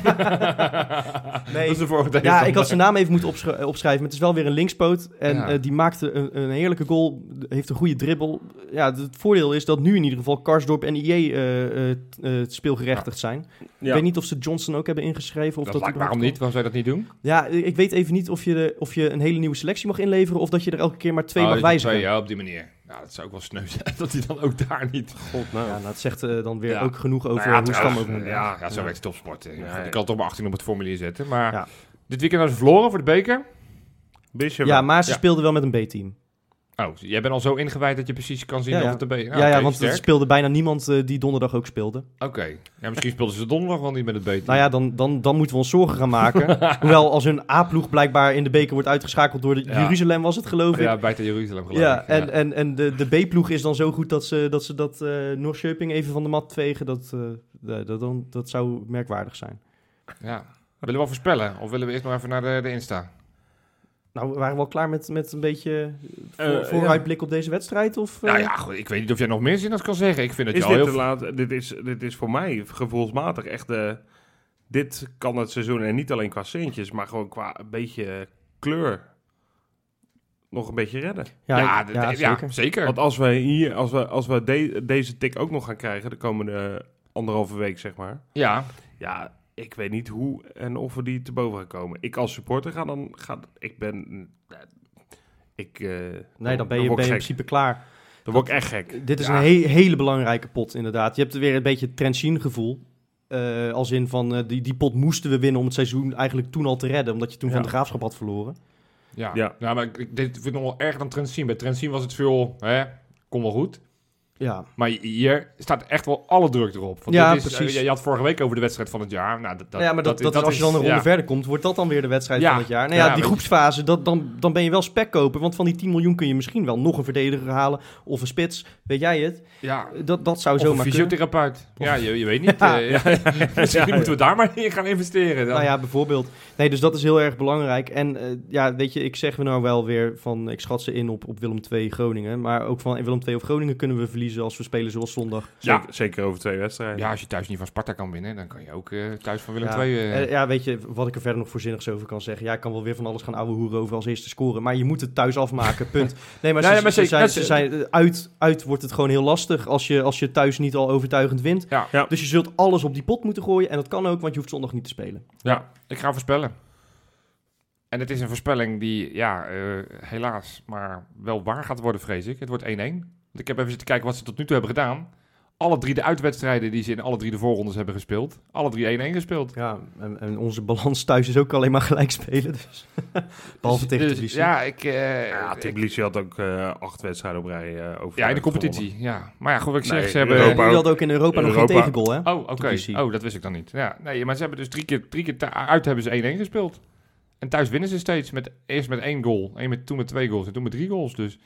Dat is de vorige Ja, ik had zijn naam even moeten opschrijven. Maar het is wel weer een linkspoot. En Ja. die maakte een heerlijke goal. Heeft een goede dribbel. Ja, het voordeel is dat nu in ieder geval Karsdorp en IE speelgerechtigd zijn. Ik Ja. weet niet of ze Johnson ook hebben ingeschreven. Of dat Waarom überhaupt niet? Waarom zou je dat niet doen? Ja, ik weet even niet of je een hele nieuwe selectie mag inleveren... of dat je er elke keer maar 2 mag wijzigen. Ja, op die manier. Nou, dat zou ook wel sneu zijn dat hij dan ook daar niet... God, nou. Ja, nou, het zegt dan weer Ja. ook genoeg over Nou ja, hoe trouwens, Stam ook... Ja, zo werkt topsport. Ja, Ik kan het toch maar 18 op het formulier zetten. Maar Ja. dit weekend hebben ze verloren voor de beker. Bisje Ja, maar ze Ja. speelden wel met een B-team. Oh, jij bent al zo ingewijd dat je precies kan zien Ja, of ja. het een beker... Nou, ja, oké, want sterk. er speelde bijna niemand die donderdag ook speelde. Oké. Ja, misschien speelden ze donderdag wel niet met het beter. Nou ja, dan moeten we ons zorgen gaan maken. Hoewel als hun A-ploeg blijkbaar in de beker wordt uitgeschakeld door de Ja. Jeruzalem, was het geloof ik. Ja, buiten Jeruzalem geloof Ja, ik. en de B-ploeg is dan zo goed dat ze Noorköping even van de mat vegen. Dat zou merkwaardig zijn. Ja. Willen we wel voorspellen? Of willen we eerst nog even naar de Insta? Nou, waren we al klaar met een beetje vooruitblik op deze wedstrijd? Of, Nou ja, goed, ik weet niet of jij nog meer zin kan zeggen. Ik vind dat je Is al dit heel... te laat? Dit is voor mij gevoelsmatig echt dit kan het seizoen en niet alleen qua centjes, maar gewoon qua een beetje kleur nog een beetje redden. Ja, zeker. zeker. Want als we deze tik ook nog gaan krijgen de komende 1,5 week, zeg maar. Ja, Ja, ik weet niet hoe en of we die te boven gaan komen. Ik als supporter Nee, dan ben je in principe klaar. Dan word ik echt gek. Dit is Ja. een hele belangrijke pot, inderdaad. Je hebt weer een beetje het Trentin gevoel. Als in van, die pot moesten we winnen om het seizoen eigenlijk toen al te redden. Omdat je toen Ja. van de Graafschap had verloren. ja. Ja. Nou, maar dit vind ik nog wel erger dan Trentin. Bij Trentin was het veel, kon wel goed. Ja, Maar hier staat echt wel alle druk erop. Want Ja, dit is, precies. je had vorige week over de wedstrijd van het jaar. Nou, maar dat is als je dan een ronde verder komt, wordt dat dan weer de wedstrijd Ja. van het jaar. Nou Ja, ja, die weet je. groepsfase, dan ben je wel spekkoper. Want van die 10 miljoen kun je misschien wel nog een verdediger halen. Of een spits, weet jij het? Ja, Dat zou of een zomaar kunnen. fysiotherapeut. Ja, je weet niet. Ja. Misschien moeten we daar maar in gaan investeren. Dan. Nou ja, bijvoorbeeld. Nee, dus dat is heel erg belangrijk. En ja, weet je, ik zeg nou wel weer van... Ik schat ze in op Willem II Groningen. Maar ook van Willem II of Groningen kunnen we verliezen als we spelen zoals zondag. Zeker over 2 wedstrijden. Ja, als je thuis niet van Sparta kan winnen, dan kan je ook thuis van Willem Ja. II... Ja, weet je, wat ik er verder nog voorzinnigs over kan zeggen. Ja, ik kan wel weer van alles gaan ouwe hoeren over als eerste scoren. Maar je moet het thuis afmaken, punt. Nee, maar, Nee, maar zeker. ze zijn uit wordt het gewoon heel lastig als je thuis niet al overtuigend wint. Ja. Ja. Dus je zult alles op die pot moeten gooien. En dat kan ook, want je hoeft zondag niet te spelen. Ja, ik ga voorspellen. En het is een voorspelling die, helaas, maar wel waar gaat worden, vrees ik. Het wordt 1-1. Want ik heb even zitten kijken wat ze tot nu toe hebben gedaan. alle 3 de uitwedstrijden die ze in alle 3 de voorrondes hebben gespeeld, alle 3 1-1 gespeeld. Ja, en onze balans thuis is ook alleen maar gelijk spelen. Dus. Behalve tegen Tbilisi. Ja, Tbilisi had ook 8 wedstrijden op rij over. ja, in de competitie. Ja. Maar ja, goed, wat ik zeg, ze in hebben... Europa Die had ook in Europa nog geen tegengoal, hè? Oh, oké. Tbilisi. Oh, dat wist ik dan niet. Ja, nee, maar ze hebben dus 3 keer uit hebben ze 1-1 gespeeld. En thuis winnen ze steeds. Eerst met 1 goal. Toen met 2 goals. En toen met 3 goals. Dus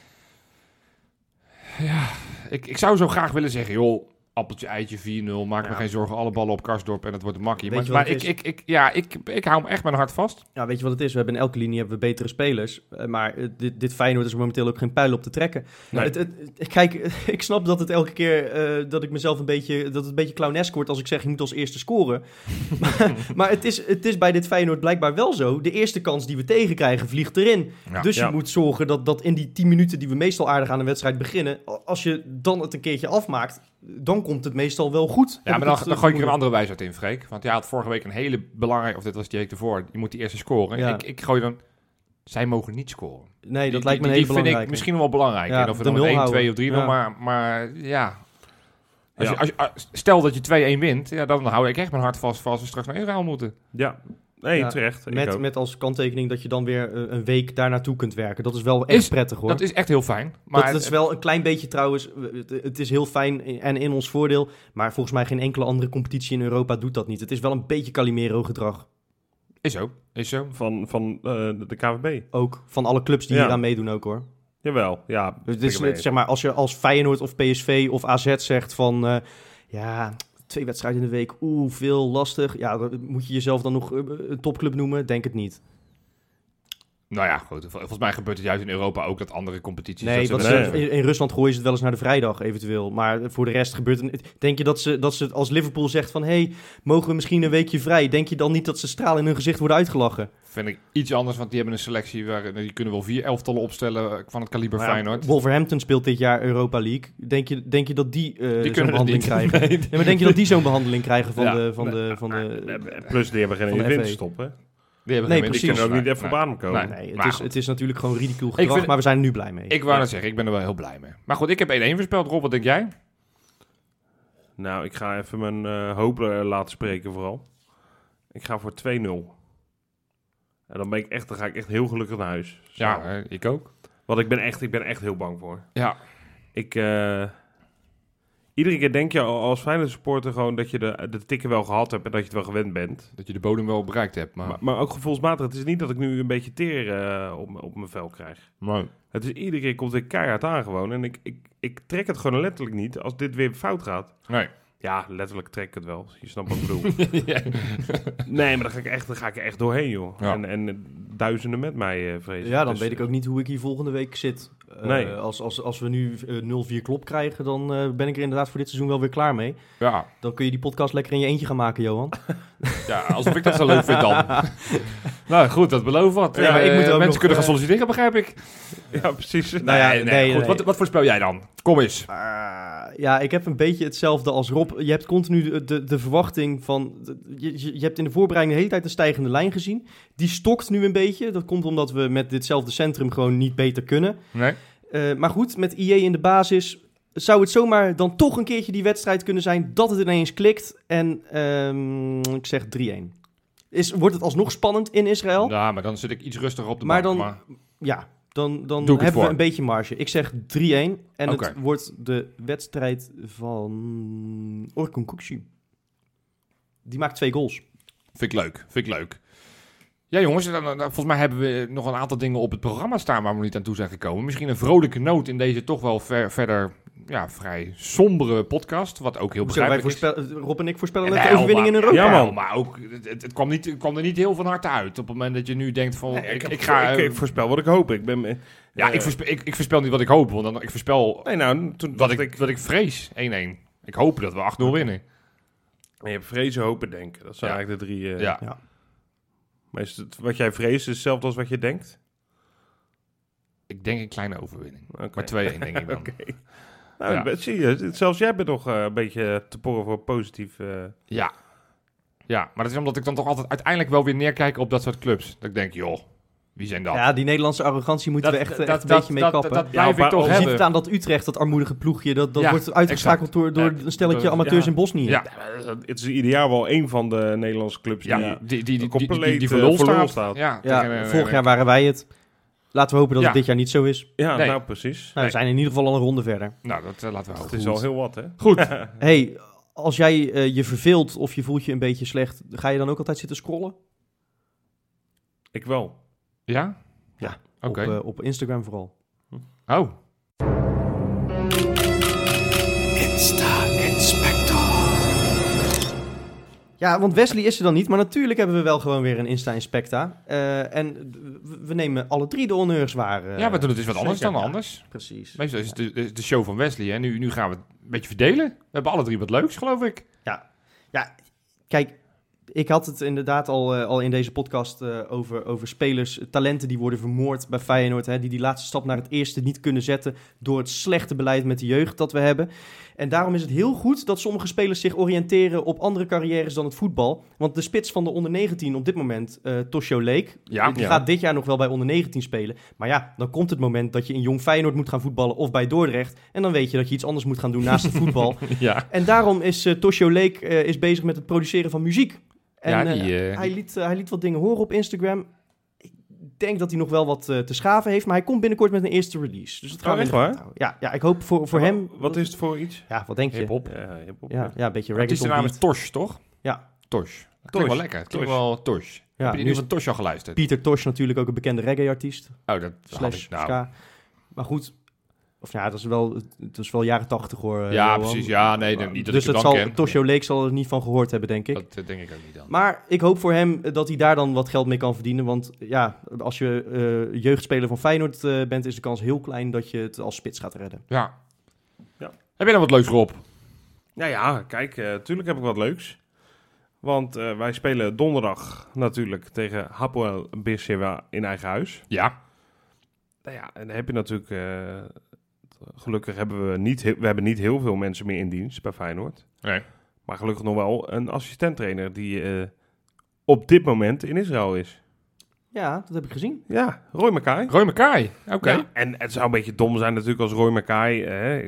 ja, ik zou zo graag willen zeggen, joh, appeltje, eitje, 4-0. Maak me geen zorgen. Alle ballen op Karsdorp en het wordt een makkie. Weet je Maar wat het ik hou hem echt mijn hart vast. Ja, weet je wat het is? We hebben in elke linie hebben we betere spelers. Maar dit Feyenoord is momenteel ook geen pijl op te trekken. Nee. Kijk, ik snap dat het elke keer dat ik mezelf dat het een beetje clownesk wordt als ik zeg je moet als eerste scoren. maar het is bij dit Feyenoord blijkbaar wel zo. De eerste kans die we tegenkrijgen vliegt erin. Ja. Dus je Ja. moet zorgen dat in die 10 minuten die we meestal aardig aan een wedstrijd beginnen, als je dan het een keertje afmaakt, dan komt het meestal wel goed. Ja, maar dan gooi ik er een andere wijsheid in, Freek. Want jij had vorige week een hele belangrijke, of dit was die week ervoor, je moet die eerste scoren. Ja. Ik gooi dan, zij mogen niet scoren. Nee, dat Die- lijkt me een die hele vind ik belangrijke. misschien wel belangrijk. Ja, En of we de dan nul 1, houden. 2 of 3 Ja. maar ja. Ja. Stel dat je 2-1 wint, ja, dan hou ik echt mijn hart vast voor als we straks naar Israël moeten. Ja, nee, Ja, terecht. Ik ook. Met als kanttekening dat je dan weer een week daar naartoe kunt werken. Dat is wel echt prettig, hoor. Dat is echt heel fijn. Maar Dat is wel een klein beetje trouwens, het is heel fijn en in ons voordeel, maar volgens mij geen enkele andere competitie in Europa doet dat niet. Het is wel een beetje Calimero-gedrag, is zo. Van de KVB. ook van alle clubs die Ja. hier aan meedoen ook, hoor. Jawel, ja. Dus het is, zeker mee. zeg maar, als je als Feyenoord of PSV of AZ zegt van, ja, 2 wedstrijden in de week, veel, lastig. Ja, dan moet je jezelf dan nog een topclub noemen? Denk het niet. Nou ja, goed. Volgens mij gebeurt het juist in Europa ook dat andere competities... Nee, dat wat ze- ze, in Rusland gooien ze het wel eens naar de vrijdag eventueel. Maar voor de rest gebeurt het... Denk je dat ze als Liverpool zegt van, hey, mogen we misschien een weekje vrij? Denk je dan niet dat ze stralen in hun gezicht worden uitgelachen? Vind ik iets anders, want die hebben een selectie waar die kunnen wel 4 elftallen opstellen van het kaliber Maar ja, Feyenoord. Wolverhampton speelt dit jaar Europa League. Denk je dat die zo'n Die kunnen het behandeling niet. krijgen? Nee. Nee, maar denk je dat die zo'n behandeling krijgen van Ja. de... Plus, die hebben geen van de winst FA. stoppen. Die hebben Nee, geen Die precies. kunnen ook niet even Nee. op adem komen. Nee. Nee, Maar het is natuurlijk gewoon ridicule gedrag, vind- maar we zijn er nu blij mee. Ik wou net zeggen, ik ben er wel heel blij mee. Maar goed, ik heb 1-1 voorspeld. Rob, wat denk jij? Nou, ik ga even mijn hoop laten spreken vooral. Ik ga voor 2-0. En dan ga ik echt heel gelukkig naar huis. Zo. Ja, ik ook. Want ik ben echt heel bang voor. Ja. Iedere keer denk je als Feyenoord supporter gewoon dat je de tikken wel gehad hebt en dat je het wel gewend bent. Dat je de bodem wel bereikt hebt. Maar ook gevoelsmatig. Het is niet dat ik nu een beetje teer op mijn vel krijg. Het is iedere keer komt er keihard aan gewoon. En ik trek het gewoon letterlijk niet als dit weer fout gaat. Nee. Ja, letterlijk trek ik het wel. Je snapt wat ik bedoel. Nee, maar dan ga ik er echt doorheen, joh. Ja. En duizenden met mij, vrees ik. Ja, dan Dus, weet ik ook niet hoe ik hier volgende week zit. Nee. Als we nu 0-4 klop krijgen, dan ben ik er inderdaad voor dit seizoen wel weer klaar mee. Ja. Dan kun je die podcast lekker in je eentje gaan maken, Johan. Ja, alsof ik dat zo leuk vind dan. Nou goed, dat beloof wat. Ja, maar ik moet ook mensen nog, kunnen gaan solliciteren, begrijp ik. Ja, precies. Nou ja, nee. Goed, wat voorspel jij dan? Kom eens. Ja, ik heb een beetje hetzelfde als Rob. Je hebt continu de verwachting van... Je hebt in de voorbereiding de hele tijd een stijgende lijn gezien. Die stokt nu een beetje. Dat komt omdat we met ditzelfde centrum gewoon niet beter kunnen. Nee? Maar goed, met IE in de basis zou het zomaar dan toch een keertje die wedstrijd kunnen zijn dat het ineens klikt. En ik zeg 3-1. Wordt het alsnog spannend in Israël? Ja, maar dan zit ik iets rustiger op de Maar bank. dan- Ja, dan Doe ik het hebben we voor. een beetje marge. Ik zeg 3-1 en Oké. het wordt de wedstrijd van Orkun Kukçu. Die maakt 2 goals. Vind ik leuk. Ja jongens, dan, volgens mij hebben we nog een aantal dingen op het programma staan waar we niet aan toe zijn gekomen. Misschien een vrolijke noot in deze toch wel verder vrij sombere podcast, wat ook heel begrijpelijk is. Rob en ik voorspellen Ja, een overwinning in Europa. Ja, man. Maar ook, het kwam er niet heel van harte uit. Op het moment dat je nu denkt van, Nee, ik ik voorspel wat ik hoop. Ik voorspel niet wat ik hoop, want ik voorspel Nee, nou, toen wat dacht ik vrees, 1-1. Ik hoop dat we 8-0 winnen. Je hebt vrezen, hopen, denken. Dat zijn Ja. eigenlijk de 3... Ja. Maar is het, wat jij vreest is hetzelfde als wat je denkt? Ik denk een kleine overwinning. Oké. Maar 2-1 denk ik dan. Oké. Nou, Ja. zie je, zelfs jij bent nog een beetje te porren voor positief... Ja. Ja, maar dat is omdat ik dan toch altijd uiteindelijk wel weer neerkijk op dat soort clubs. Dat ik denk, joh, Wie zijn dat? Ja, die Nederlandse arrogantie moeten we echt een beetje mee kappen. Dat blijf maar ik toch Je ziet hebben. het aan dat Utrecht, dat armoedige ploegje. Dat Ja, wordt uitgeschakeld door een stelletje amateurs in Bosnië. Ja. Het is ieder jaar wel een van de Nederlandse clubs Ja, die die voor lul staat. Ja, Ja, tegen, vorig jaar waren wij het. Laten we hopen dat Ja. het dit jaar niet zo is. Ja, Nee. nou precies. Nou, we zijn in ieder geval al een ronde verder. Nou, dat laten we Het houden. is al heel wat, hè? Goed. Hey, als jij je verveelt of je voelt je een beetje slecht, ga je dan ook altijd zitten scrollen? Ik wel. Ja? Ja. Oké. Op Instagram vooral. Oh. Ja, want Wesley is er dan niet, maar natuurlijk hebben we wel gewoon weer een Insta-inspecta. En we nemen alle 3 de honneurs waar. Ja, we doen het dus wat anders zeker. dan Ja, anders. precies. Meestal is het de show van Wesley. Hè? Nu gaan we het een beetje verdelen. We hebben alle 3 wat leuks, geloof ik. Ja, kijk, ik had het inderdaad al in deze podcast over spelers, talenten die worden vermoord bij Feyenoord. Hè, die laatste stap naar het eerste niet kunnen zetten door het slechte beleid met de jeugd dat we hebben. En daarom is het heel goed dat sommige spelers zich oriënteren op andere carrières dan het voetbal. Want de spits van de onder 19 op dit moment, Toshio Leek, Ja. die gaat dit jaar nog wel bij onder 19 spelen. Maar ja, dan komt het moment dat je in Jong Feyenoord moet gaan voetballen of bij Dordrecht. En dan weet je dat je iets anders moet gaan doen naast het voetbal. Ja. En daarom is Toshio Leek is bezig met het produceren van muziek. En Ja, hij liet wat dingen horen op Instagram. Ik denk dat hij nog wel wat te schaven heeft, maar hij komt binnenkort met een eerste release. Dus dat gaan we echt in de gaten waar? houden. Ja, ik hoop voor hem... Wat is het voor iets? Ja, wat denk je? Hip-hop. Ja, hip-hop. Ja, een beetje Het is de reggaeton naam beat. is Tosh, toch? Ja. Tosh. Dat klinkt wel Tosh. lekker. Het klinkt Tosh. wel Tosh. Ja, Heb je nu nu is van Tosh al geluisterd? Pieter Tosh natuurlijk ook een bekende reggae-artiest. Oh, dat had Slash ik, nou. ska. Maar goed, of ja, dat is wel jaren 80 hoor. Ja, Johan. precies. Ja, nee, niet dat Dus ik het dat dan zal, ken. Toshio Leek zal er niet van gehoord hebben, denk ik. Dat denk ik ook niet dan. Maar ik hoop voor hem dat hij daar dan wat geld mee kan verdienen. Want ja, als je jeugdspeler van Feyenoord bent, is de kans heel klein dat je het als spits gaat redden. Ja. Ja. Heb je dan wat leuks, Rob? Nou ja, kijk, tuurlijk heb ik wat leuks. Want wij spelen donderdag natuurlijk tegen Hapoel Beersheva in eigen huis. Ja. Nou ja, en dan heb je natuurlijk... gelukkig hebben we hebben niet heel veel mensen meer in dienst bij Feyenoord. Nee. Maar gelukkig nog wel een assistenttrainer die op dit moment in Israël is. Ja, dat heb ik gezien. Ja, Roy Mackay. Roy Mackay. Oké. Ja, en het zou een beetje dom zijn natuurlijk als Roy Mackay...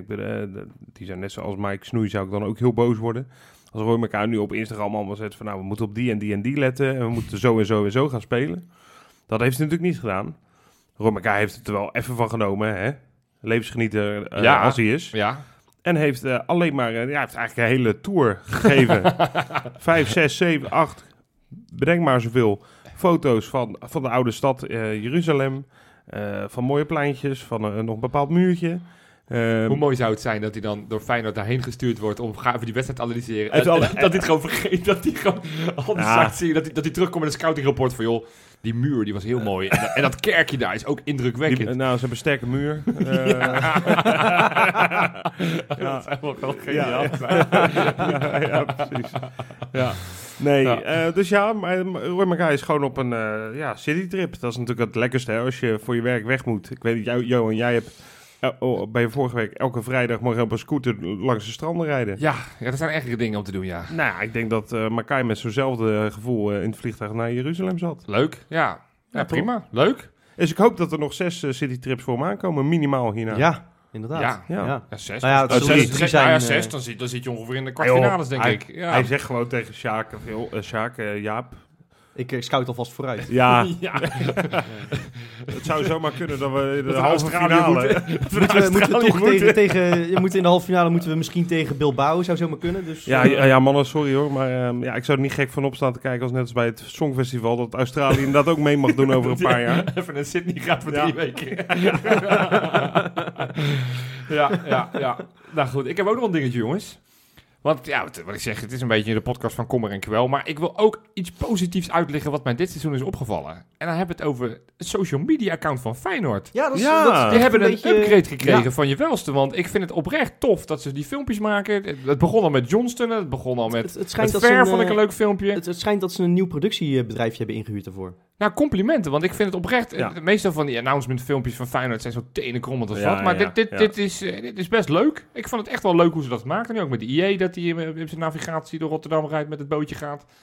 die zijn net zoals Mike Snoei, zou ik dan ook heel boos worden. Als Roy Mackay nu op Instagram allemaal zet van... nou, we moeten op die en die en die letten... en we moeten zo en zo en zo gaan spelen. Dat heeft hij natuurlijk niet gedaan. Roy Mackay heeft het er wel even van genomen, hè. Levensgenieter Ja. als hij is. Ja. En heeft alleen maar... hij heeft eigenlijk een hele tour gegeven. 5, 6, 7, 8... Bedenk maar zoveel foto's van de oude stad Jeruzalem. Van mooie pleintjes, van nog een bepaald muurtje. Hoe mooi zou het zijn dat hij dan door Feyenoord daarheen gestuurd wordt om even die wedstrijd te analyseren. Even Dat hij het gewoon vergeet, dat hij gewoon al die Ja. zaken zien, dat hij terugkomt met een scoutingrapport van joh, die muur die was heel mooi. En dat kerkje daar is ook indrukwekkend. Nou, ze hebben een sterke muur. Dat is helemaal wel Ja, geniaal. ja, precies. Ja. Nee, Ja. dus ja, maar Roy Mackay is gewoon op een citytrip. Dat is natuurlijk het lekkerste, hè, als je voor je werk weg moet. Ik weet niet, Johan, jij hebt bij je vorige week elke vrijdag mag je op een scooter langs de stranden rijden. Ja, dat zijn ergere dingen om te doen, ja. Nou ja, ik denk dat Mackay met zo'nzelfde gevoel in het vliegtuig naar Jeruzalem zat. Leuk, ja. Ja, Ja, prima. Leuk. Dus ik hoop dat er nog 6 citytrips voor me aankomen, minimaal hierna. Ja, inderdaad. Ja. Ja. Ja, 6. Nou ja, het zullen zes, er drie zijn, 6, dan zit je ongeveer in de Joh, kwartfinales, denk ik. Ja. Hij zegt gewoon tegen Sjaak, Jaap. Ik scout alvast vooruit. Ja, Ja. het zou zomaar kunnen dat we in de we halve Australië finale... Moeten we toch tegen in de halve finale moeten we misschien tegen Bilbao, zou zomaar kunnen. Dus, Ja, mannen, sorry hoor, maar ik zou er niet gek van op staan te kijken als net als bij het Songfestival, dat Australië inderdaad ook mee mag doen over een paar jaar. Even naar Sydney gaat voor Ja. 3 weken. ja. Nou goed, ik heb ook nog een dingetje, jongens. Want ja, wat ik zeg, het is een beetje de podcast van kommer en kwel. Maar ik wil ook iets positiefs uitleggen wat mij dit seizoen is opgevallen. En dan hebben we het over het social media account van Feyenoord. Ja, dat is, Ja. dat is Die echt hebben een beetje- upgrade gekregen Ja. van je welste. Want ik vind het oprecht tof dat ze die filmpjes maken. Het begon al met Johnston, het begon al met Het schijnt het dat ze Fair, een, vond ik een leuk filmpje. Het schijnt dat ze een nieuw productiebedrijfje hebben ingehuurd daarvoor. Nou, complimenten, want ik vind het oprecht... Ja. Meestal van die announcement filmpjes van Feyenoord zijn zo tenenkrommend als Ja, wat. Maar ja, dit ja. is best leuk. Ik vond het echt wel leuk hoe ze dat maakten. Nu ook met de IE, dat hij op zijn navigatie door Rotterdam rijdt met het bootje gaat.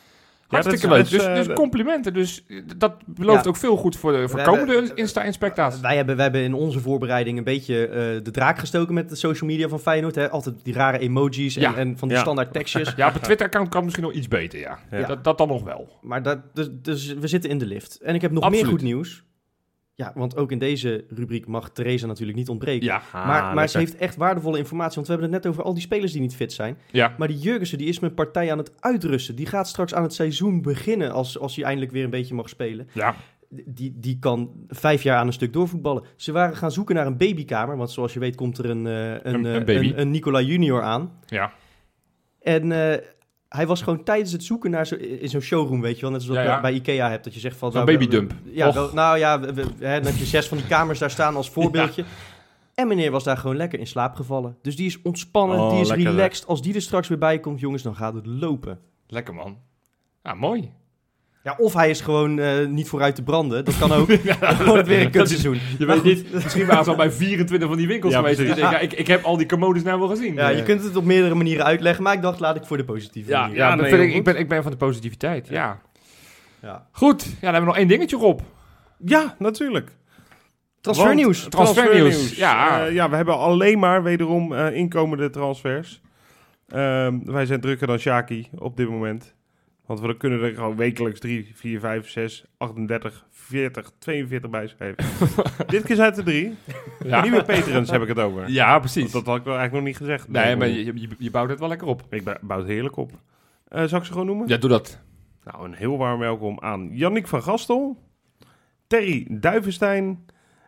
Hartstikke dat leuk. is, Dus complimenten. Dus dat belooft Ja. ook veel goed voor de We komende Insta-inspectaties. Wij hebben in onze voorbereiding een beetje de draak gestoken met de social media van Feyenoord. Hè? Altijd die rare emojis Ja. en van die Ja. standaard tekstjes. Ja, op het Twitter-account kan het misschien nog iets beter, ja. Ja. Dat dan nog wel. Maar dus we zitten in de lift. En ik heb nog Absoluut. meer goed nieuws. Ja, want ook in deze rubriek mag Theresa natuurlijk niet ontbreken. Ja. Maar ze heeft echt waardevolle informatie. Want we hebben het net over al die spelers die niet fit zijn. Ja. Maar die Jurgensen die is met partij aan het uitrusten. Die gaat straks aan het seizoen beginnen als hij eindelijk weer een beetje mag spelen. Ja. Die kan 5 jaar aan een stuk doorvoetballen. Ze waren gaan zoeken naar een babykamer. Want zoals je weet komt er een baby. een Nicola Junior aan. Ja. En hij was gewoon tijdens het zoeken naar in zo'n showroom, weet je wel. Net zoals Ja, ja. bij Ikea hebt. Dat je zegt van... Zo'n nou, babydump. Ja, Och. nou ja, dan heb je 6 van die kamers daar staan als voorbeeldje. En meneer was daar gewoon lekker in slaap gevallen. Dus die is ontspannen, Oh, die is lekker, relaxed. Als die er straks weer bij komt, jongens, dan gaat het lopen. Lekker, man. Ja, mooi. Ja, of hij is gewoon niet vooruit te branden. Dat kan ook. Dan wordt het weer een kutseizoen. Je Maar weet goed. niet, misschien waren ze al bij 24 van die winkels Ja, geweest. Die precies. denken, ik heb al die commodes nou wel gezien. Ja, je kunt het op meerdere manieren uitleggen. Maar ik dacht, laat ik voor de positieve Ja, manier. ja, dat nee, vind heel ik ben van de positiviteit. Ja. Ja. Goed, ja, dan hebben we nog één dingetje, Rob. Ja, natuurlijk. Transfernieuws. Want- Transfernieuws. Ja. Ja, we hebben alleen maar wederom inkomende transfers. Wij zijn drukker dan Shaki op dit moment. Want we kunnen er gewoon wekelijks 3, 4, 5, 6, 38, 40, 42 bij schrijven. Dit keer zijn het er 3. Ja. Niet meer Peterens heb ik het over. Ja, precies. Want dat had ik wel eigenlijk nog niet gezegd. Nee, maar je bouwt het wel lekker op. Ik bouw het heerlijk op. Zal ik ze gewoon noemen? Ja, doe dat. Nou, een heel warm welkom aan Yannick van Gastel, Terry Duivenstein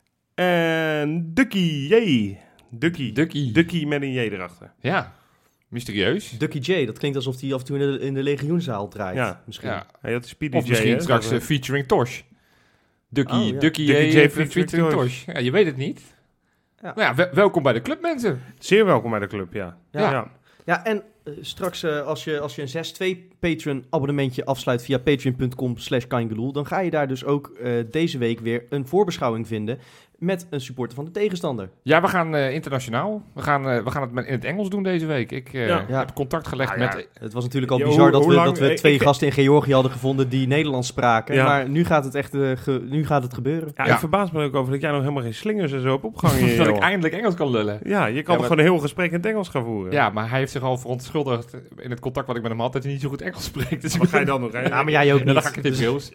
en Ducky J. Ducky met een J erachter. Ja, mysterieus. Ducky J, dat klinkt alsof hij af en toe in de legioenzaal draait. Ja. Misschien. Ja. Hey, dat is Speedy Of J, misschien hè? straks Dat, featuring Tosh. Ducky Oh, ja. Ducky Ducky J J featuring Tosh. Ja, je weet het niet. Ja. Nou ja, welkom bij de club, mensen. Zeer welkom bij de club, ja. Ja. Ja, en straks als je een 6-2 Patreon abonnementje afsluit via patreon.com/kaingeloel, dan ga je daar dus ook deze week weer een voorbeschouwing vinden met een supporter van de tegenstander. Ja, we gaan internationaal. We gaan het in het Engels doen deze week. Ik Ja. heb contact gelegd Nou ja. met... Het was natuurlijk al Ja, bizar hoe lang- dat we 2 ik- gasten in Georgië hadden gevonden die Nederlands spraken. Ja. Maar nu gaat het echt nu gaat het gebeuren. Ja, Ja. ik verbaas me ook over dat jij nog helemaal geen slingers en zo hebt opgehangen. dat ik joh. eindelijk Engels kan lullen. Ja, je kan maar- gewoon een heel gesprek in het Engels gaan voeren. Ja, maar hij heeft zich al verontschuldigd in het contact wat ik met hem had dat hij niet zo goed Engels spreekt. Dus Wat ga je dan nog? Hè? Ja, maar jij ook Ja, niet. dan ga ik het in Rails.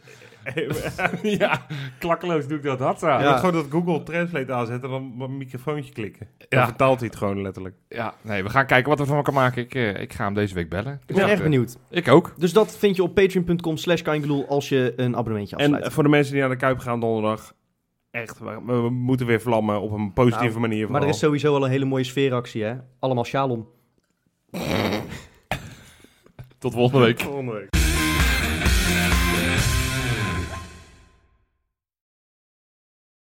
Ja, klakkeloos doe ik dat. Hatsa. Je Ja. moet gewoon dat Google Translate aanzetten en dan op een microfoontje klikken. Dan Ja. vertaalt hij het gewoon letterlijk. Ja, nee, we gaan kijken wat we van elkaar maken. Ik ga hem deze week bellen. Ik ben echt benieuwd. Ik ook. Dus dat vind je op patreon.com/kaingeloel als je een abonnementje afsluit. En voor de mensen die naar de Kuip gaan donderdag, echt, we moeten weer vlammen op een positieve Nou, manier. maar vooral. er is sowieso al een hele mooie sfeeractie, hè? Allemaal shalom. Tot volgende week. Volgende week.